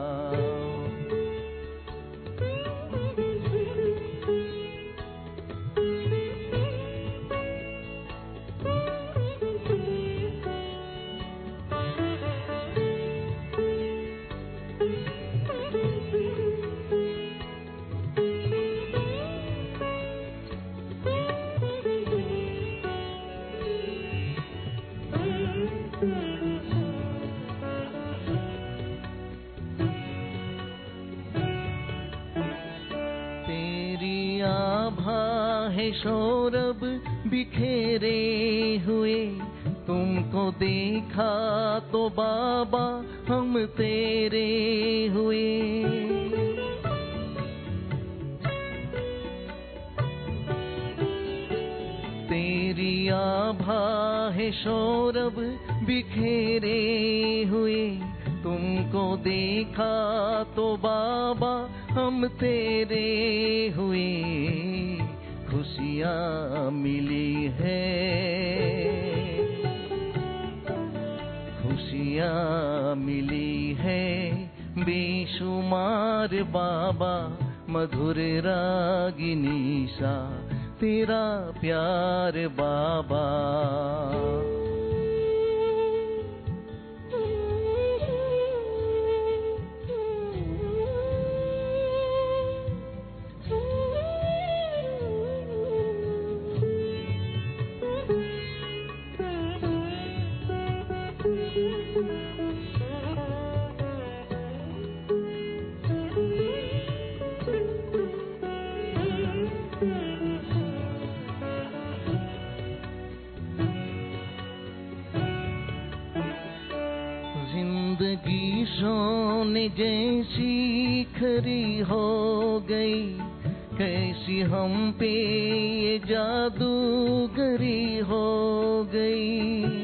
सौरभ बिखेरे हुए तुमको देखा तो बाबा हम तेरे हुए। तेरी आभा है सौरभ बिखेरे हुए, तुमको देखा तो बाबा हम तेरे हुए। खुशियाँ मिली है, खुशियाँ मिली है बेशुमार बाबा, मधुर रागिनी सा तेरा प्यार बाबा। जिंदगी सोने जैसी खरी हो गई, कैसी हम पे ये जादूगरी हो गई।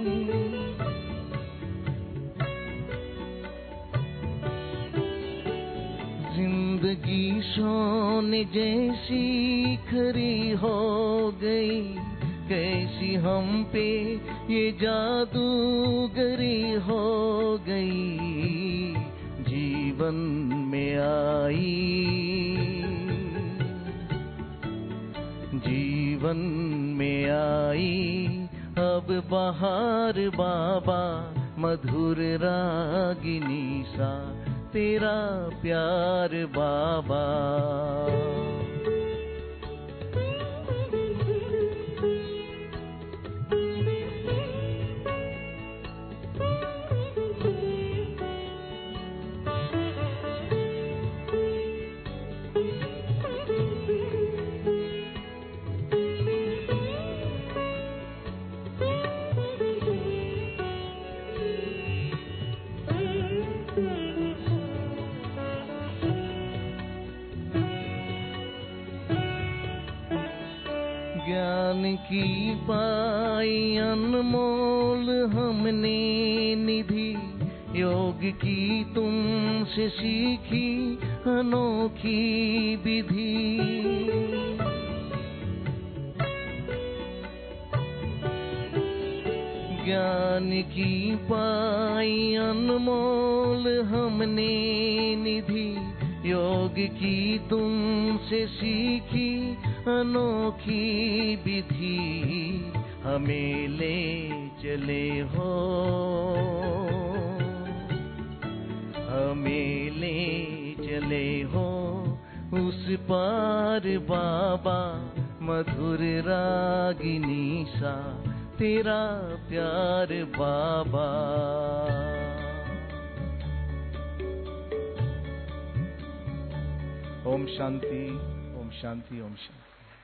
जिंदगी सोने जैसी खरी हो गई, कैसी हम पे ये जादूगरी हो गई। जीवन में आई, जीवन में आई अब बहार बाबा, मधुर रागिनी सा तेरा प्यार बाबा। ज्ञान की पाई अनमोल हमने निधि, योग की तुमसे सीखी अनोखी विधि। ज्ञान की पाई अनमोल हमने निधि, योग की तुमसे सीखी अनोखी विधि। हमें ले चले हो, हमें ले चले हो उस पार बाबा, मधुर रागिनी सा तेरा प्यार बाबा। ओम शांति, ओम शांति, ओम शांति।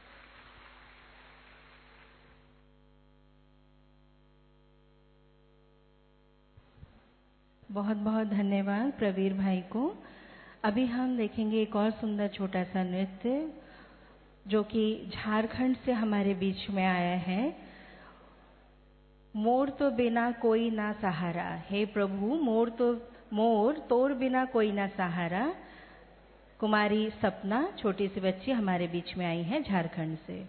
बहुत बहुत धन्यवाद प्रवीर भाई को। अभी हम देखेंगे एक और सुंदर छोटा सा नृत्य जो कि झारखंड से हमारे बीच में आया है। मोर तो बिना कोई ना सहारा, हे प्रभु मोर तोर बिना कोई ना सहारा। कुमारी सपना छोटी सी बच्ची हमारे बीच में आई है झारखंड से।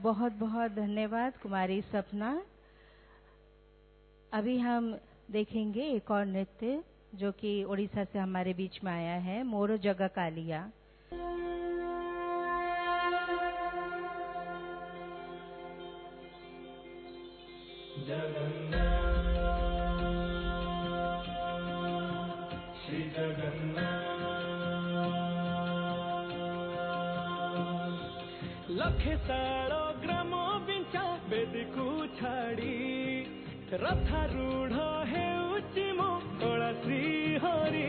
बहुत बहुत धन्यवाद कुमारी सपना। अभी हम देखेंगे एक और नृत्य जो कि उड़ीसा से हमारे बीच में आया है, मोर जग कालिया। श्री जगन्नाथ लखे साल ग्राम बिंचा बेदीकू छाड़ी रथारूढ़ हेउची मो कला श्री हरि।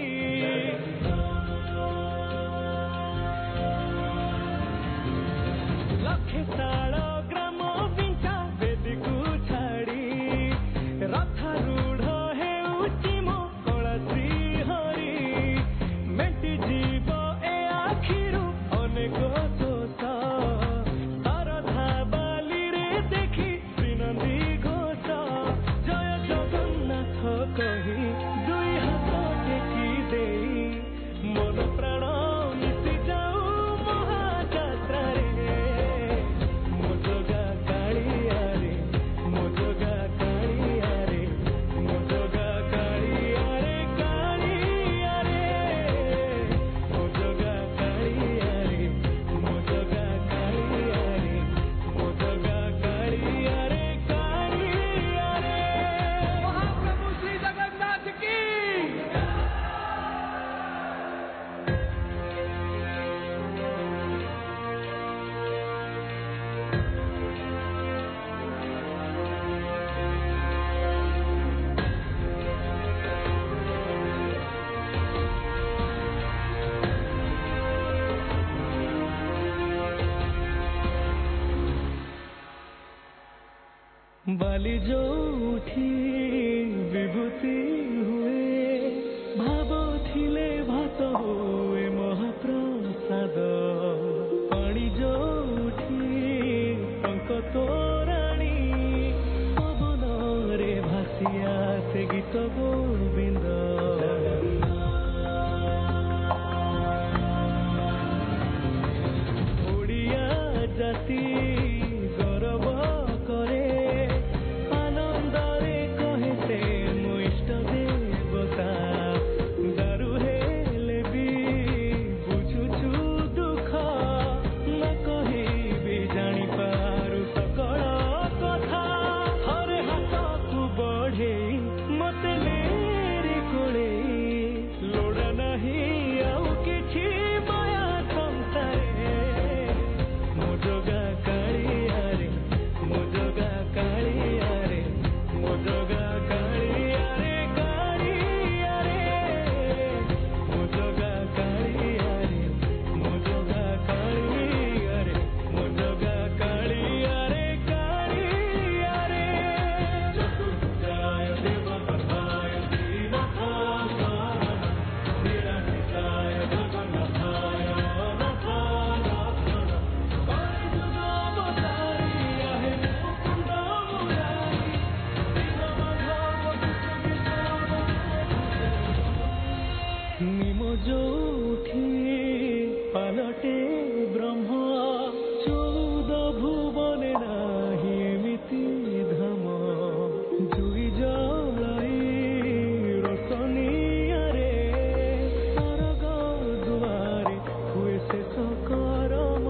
लखे साल ग्राम बिंचा बेदीकू छाड़ी रथारूढ़ हेउची मो कला श्री हरि। मेटी जीव ए आखिरु अनेक दोष तारधा बाली रे देखी श्रीनंदी घोष। जय जगन्नाथ कही दुई हाथ टेकी देई मन प्राण मिशि जाऊ महाजात्रा रे। मो जगा कालिया रे, मो जगा कालिया रे, मो जगा कालिया रे, कालिया रे। मो जगा कालिया रे, मो जगा कालिया रे, मो जगा कालिया रे, कालिया रे। महाप्रभु श्री जगन्नाथ की बाली जोठी विभूति हुए भाव थिले भात हुए महाप्रसाद। पाणी जोठी टंक तोराणी पवन रे भासिया से गीत गोविंद। ओडिया जाति गौरव करे आनंदरे कहे से मो इष्ट देवता। दारु हेले भी बुझुछु दुख न कही भी जानी पारु सकल कथा। हरे हाथ को बढ़ेई मते लेरी कोड़ेई लोड़ा नहीं आउ किछि माया संसारे। मो जगा कालिया रे, मो जगा कालिया रे, मो जगा कालिया रे, कालिया रे। मो जगा कालिया रे, मो जगा कालिया रे, मो जगा कालिया रे, कालिया रे। चतुर्भुजाय देवनाथाय श्रीनाथाय निराशिताय जगन्नाथाय नाथाय कलिजुगावतारिया हे मुकुंद मुरारी निम जोठी पालटे ब्रह्म चौद भुवने नाही एमिति धाम। जुई जलाई रोशनिया रे सरग दुआरे हुए शेष करम।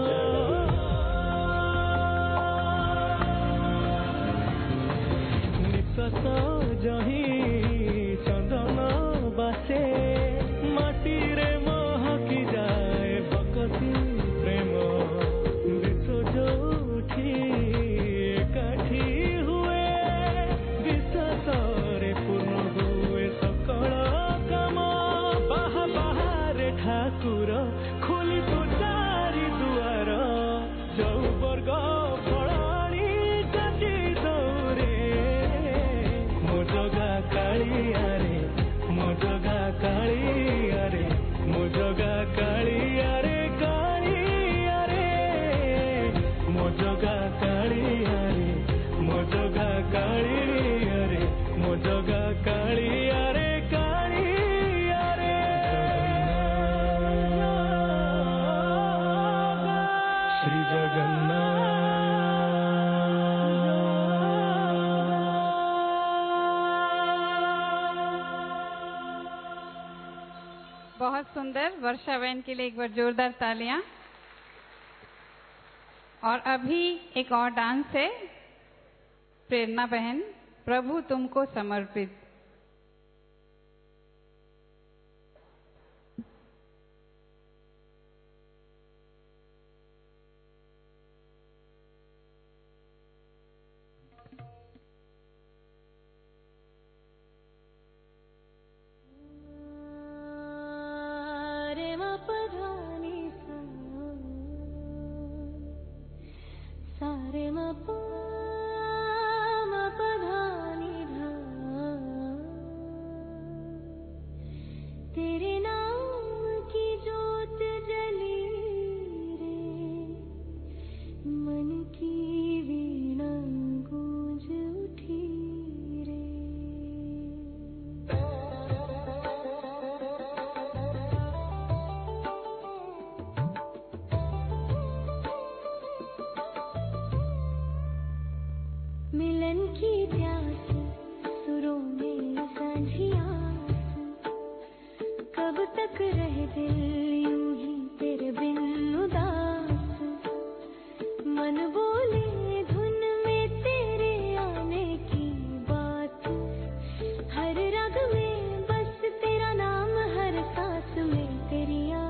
निश्वास जही चंदन बासे माटी रे महकी जाए बकसी प्रेम। विश्व जोठी एकाठी हुए विश्वास रे पूर्ण हुए सकल काम। बाहा बाहारे ठाकुर खोली तो चारि दुआर जौ वर्ग फलाणी जाति दौरे। मो जगा कालिया रे, मो जगा कालिया रे, मो जगा कालिया रे, कालिया रे। मो जगा कालिया रे, मो जगा कालिया रे, मो जगा कालिया रे, कालिया रे। बहुत सुंदर। वर्षा बहन के लिए एक बार जोरदार तालियां। और अभी एक और डांस है, प्रेरणा बहन, प्रभु तुमको समर्पित। मिलन की प्यास सुरों में सांझी आस, कब तक रहे दिल यूं ही तेरे बिन उदास। मन बोले धुन में तेरे आने की बात, हर रग में बस तेरा नाम, हर सांस में तेरी याद।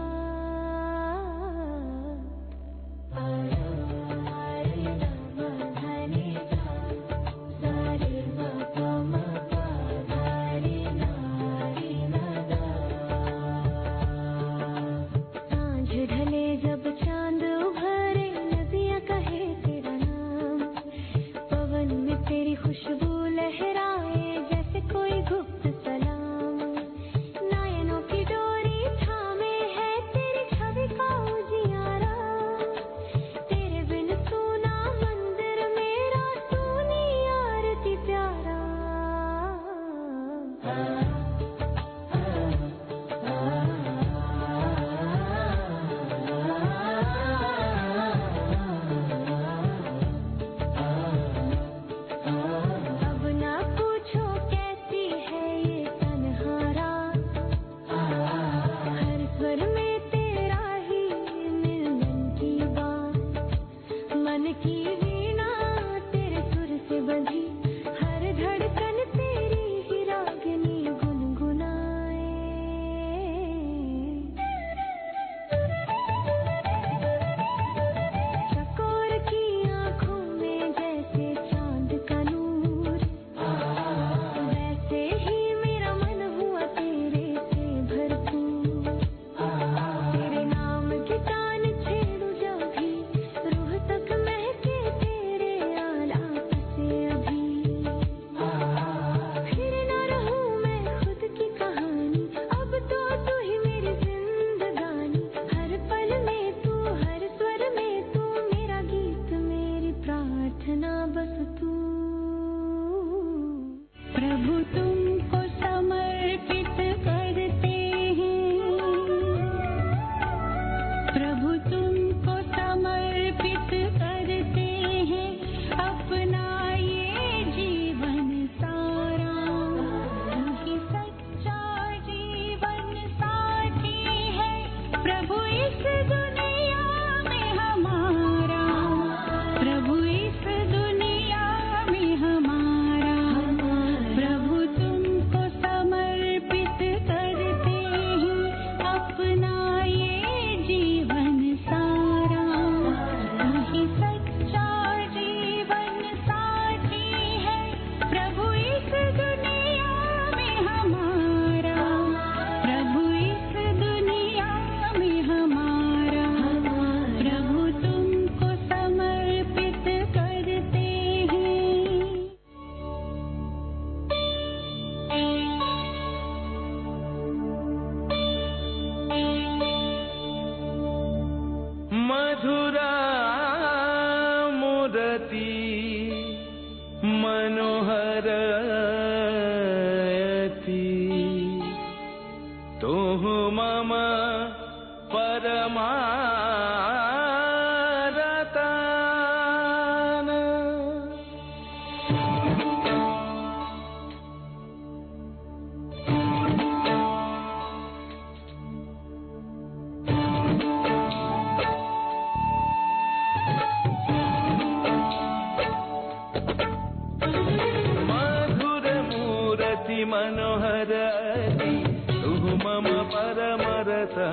मरता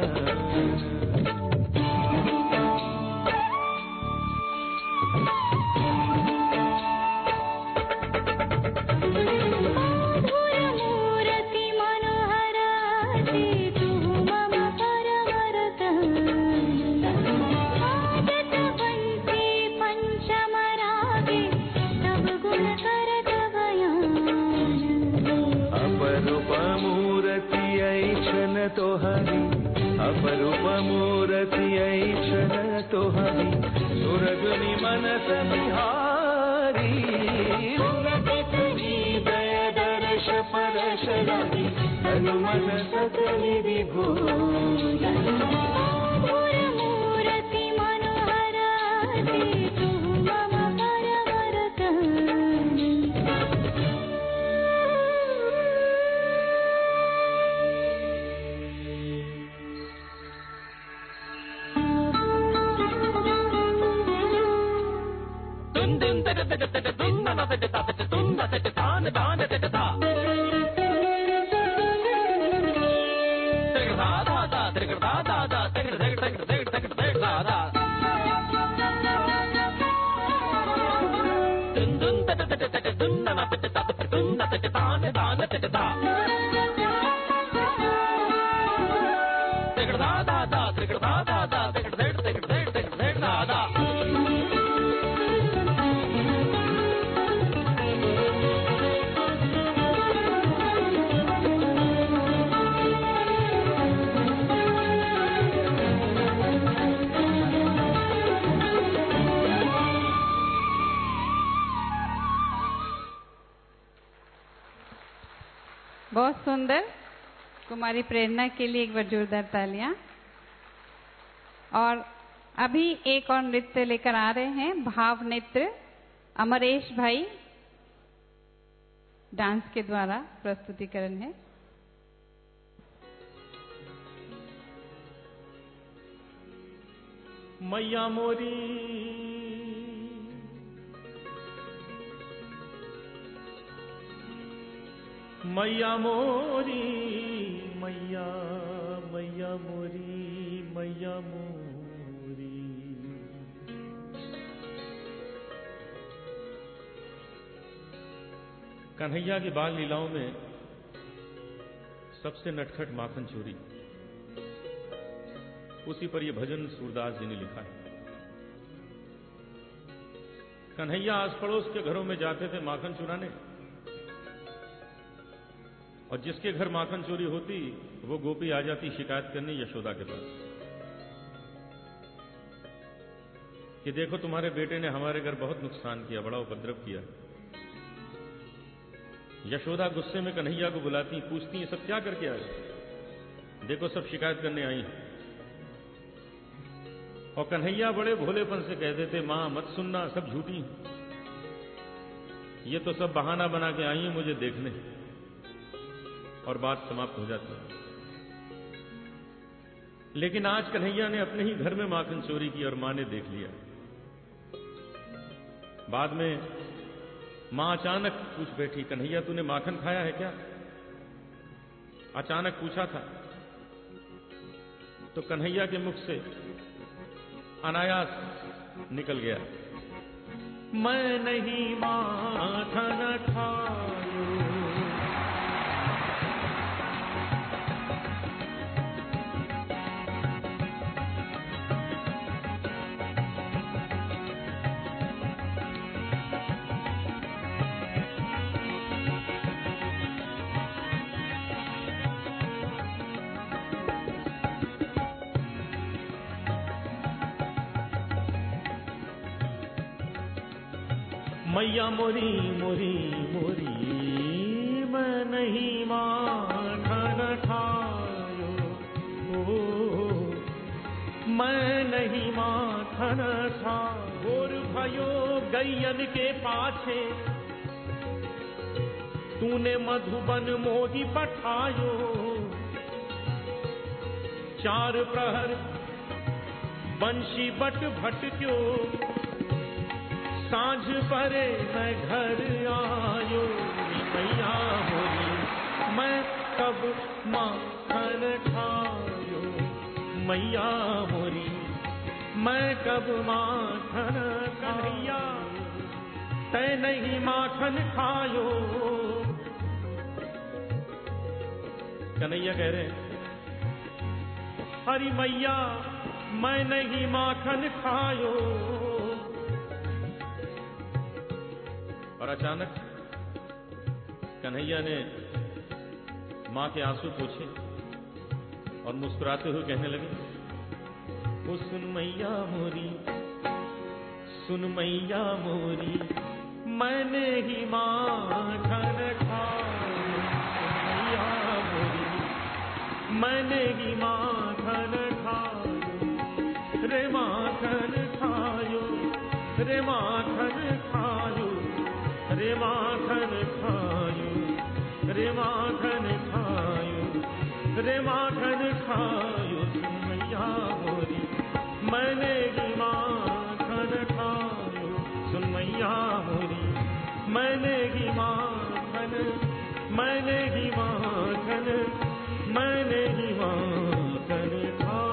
तो हरि अपरूपमूर्ति ऐक्षण तो हरि सुरगुनि मनस बिहारी दय दर्श परश रवि हनुमन सकल विभूति बहुत सुंदर। कुमारी प्रेरणा के लिए एक बार जोरदार तालियां। और अभी एक और नृत्य लेकर आ रहे हैं, भाव नृत्य। अमरेश भाई डांस के द्वारा प्रस्तुतिकरण है। मैया मोरी मैया मोरी मैया मैया मोरी मैया मोरी कन्हैया की बाल लीलाओं में सबसे नटखट माखन चोरी, उसी पर यह भजन सूरदास जी ने लिखा है। कन्हैया आस पड़ोस के घरों में जाते थे माखन चुराने, और जिसके घर माखन चोरी होती वो गोपी आ जाती शिकायत करने यशोदा के पास कि देखो तुम्हारे बेटे ने हमारे घर बहुत नुकसान किया, बड़ा उपद्रव किया। यशोदा गुस्से में कन्हैया को बुलाती, पूछती ये सब क्या करके आए? देखो सब शिकायत करने आई। और कन्हैया बड़े भोलेपन से कह देते, मां मत सुनना, सब झूठी है, ये तो सब बहाना बना के आई है मुझे देखने, और बात समाप्त हो जाती है। लेकिन आज कन्हैया ने अपने ही घर में माखन चोरी की और मां ने देख लिया। बाद में मां अचानक पूछ बैठी, कन्हैया तूने माखन खाया है क्या? अचानक पूछा था तो कन्हैया के मुख से अनायास निकल गया, मैं नहीं माखन खायो। मैया मोरी मोरी मोरी मैं नहीं माखन खायो, मैं नहीं माखन खायो। और भयो गैयन के पाछे तूने मधुबन मोही पठायो, चार प्रहर बंशी बट भटक्यो, सांझ परे मैं घर आयो। मैया मोरी मैं कब माखन खायो। मैया मोरी, मैं कब माखन कन्हैया तै नहीं माखन खायो। कन्हैया कह रहे हैं हरी मैया मैं नहीं माखन खायो। और अचानक कन्हैया ने मां के आंसू पोंछे और मुस्कुराते हुए कहने लगे, ओ सुन मैया मोरी, सुन मैया मोरी, मैंने ही माखन खायो। मैया मोरी, मैंने ही माखन खायो, रे माखन खायो, रे माखन खायो, रे माखन खायो, रे माखन खायो, रे माखन खायो। सुन मैया मोरी, मैंने ही माखन खायो। सुन मैया मोरी, मैंने ही माखन, मैंने ही माखन, मैंने ही माखन खायो।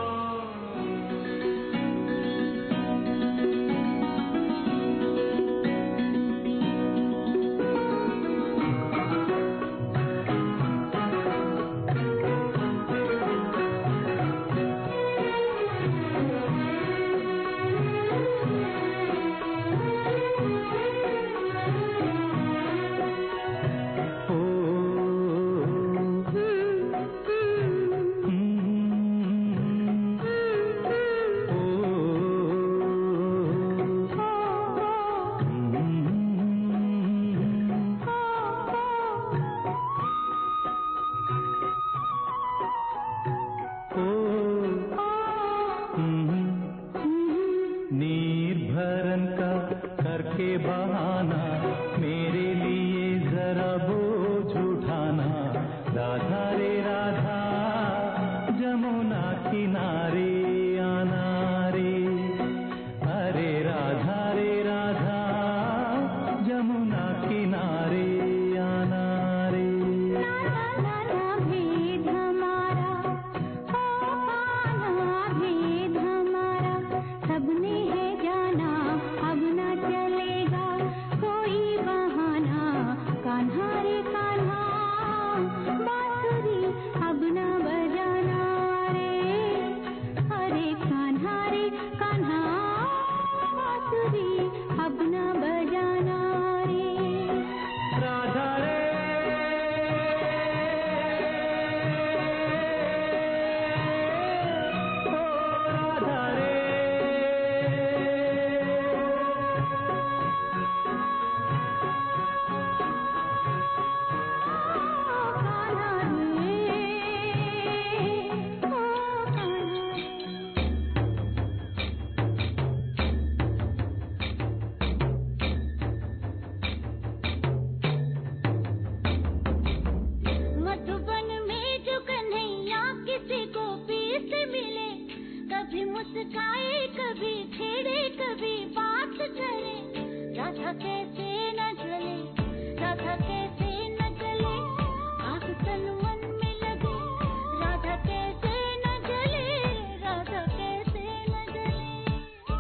निर्भरन का करके बहाना, मेरे लिए जरा बोझ उठाना। राधा रे राधा, जमुना किनारे आना रे। अरे राधा रे राधा, जमुना किनारे आना रे। भेद हमारा, भेद हमारा, सबने है जाना, अब न चलेगा कोई बहाना। कान्हा रे कान्हा, बांसुरी अब न बजाना रे। अरे कान्हा रे कान्हा, बांसुरी अब न बजाना रे। राधा रे ओ राधा रे। मधुबन में जो कन्हैया किसी गोपी से मिले, कभी मुस्काए कभी छेड़े कभी बात करे। राधा कैसे न जले, राधा कैसे न जले, आग तन मन में लगे। राधा कैसे न जले, राधा कैसे न जले।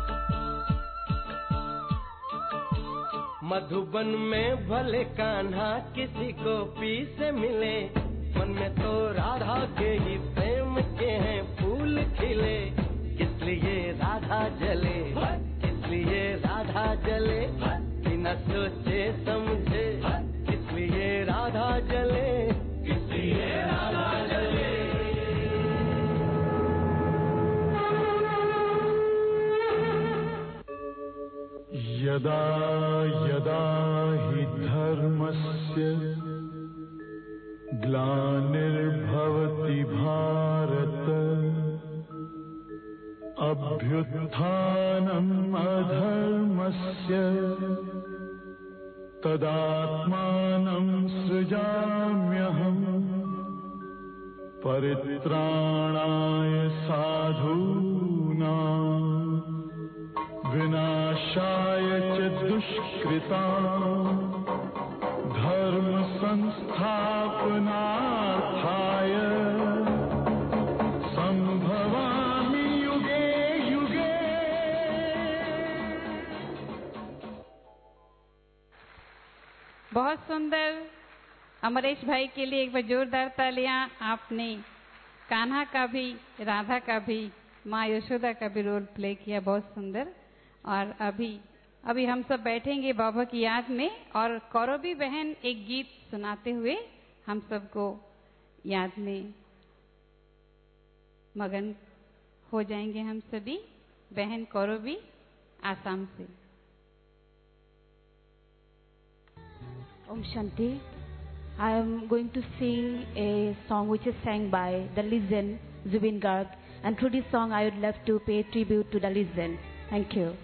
मधुबन में भले कान्हा किसी गोपी से मिले, मन में तो राधा के ही प्रेम के हैं फूल खिले। किस लिए राधा जले, किस लिए राधा जले, बिना सोचे समझे किस लिए राधा जले, किस लिए राधा जले। यदा यदा हि धर्मस्य ग्लानिर्भवति भारत, अभ्युत्थानम् अधर्मस्य तदात्मानं सृजाम्यहम्। परित्राणाय साधूनां, विनाशाय च दुष्कृतां, धर्म संस्थापनार्थाय संभवामि बहुत सुंदर। अमरेश भाई के लिए एक बार जोरदार तालियां। आपने कान्हा का भी, राधा का भी, माँ यशोदा का भी रोल प्ले किया, बहुत सुंदर। और अभी हम सब बैठेंगे बाबा की याद में, और कौरवी बहन एक गीत सुनाते हुए हम सबको याद में मगन हो जाएंगे हम सभी। बहन कौरवी आसाम से। Om Shanti. I am going to sing a song which is sang by the legend Zubin Garg, and through this song I would love to pay tribute to the legend. Thank you.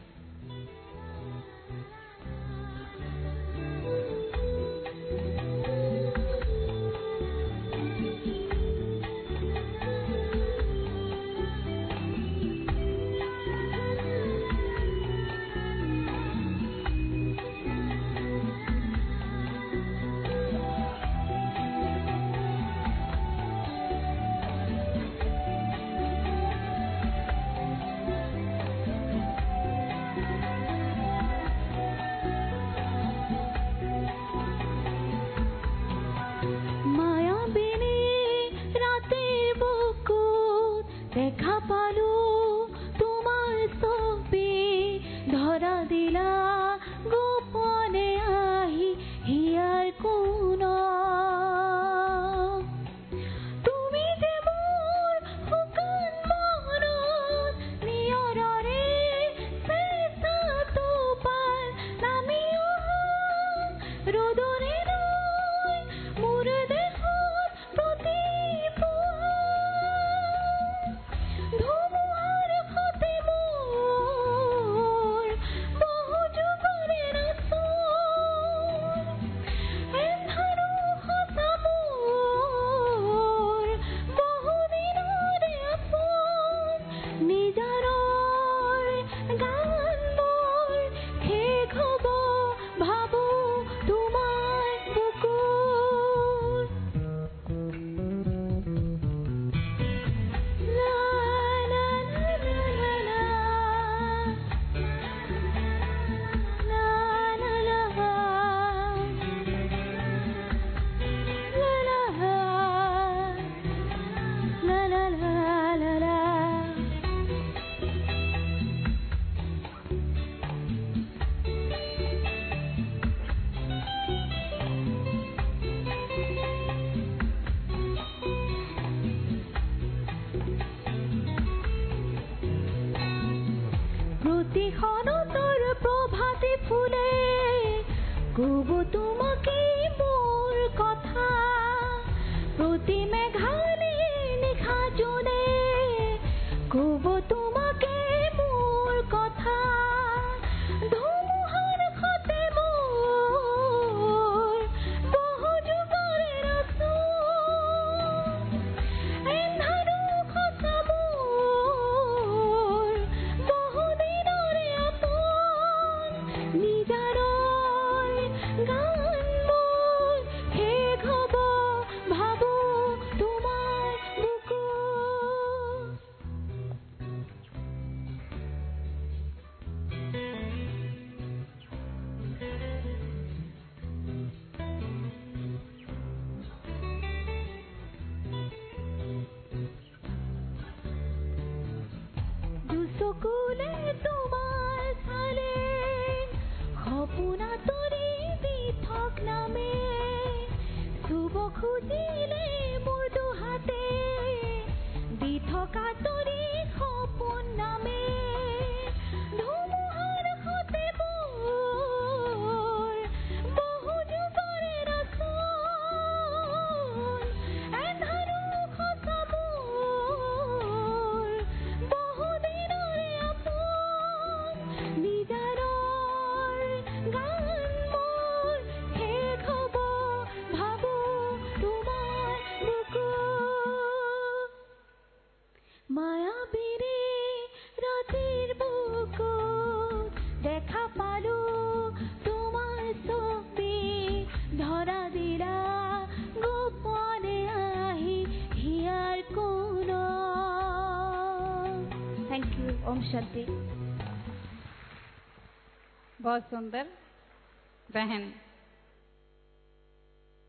शांति। बहुत सुंदर बहन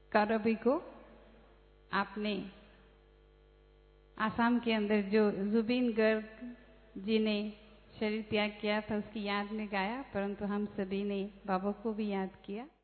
करबी को आपने आसाम के अंदर जो जुबिन गर्ग जी ने शरीर त्याग किया था उसकी याद में गाया, परंतु हम सभी ने बाबा को भी याद किया।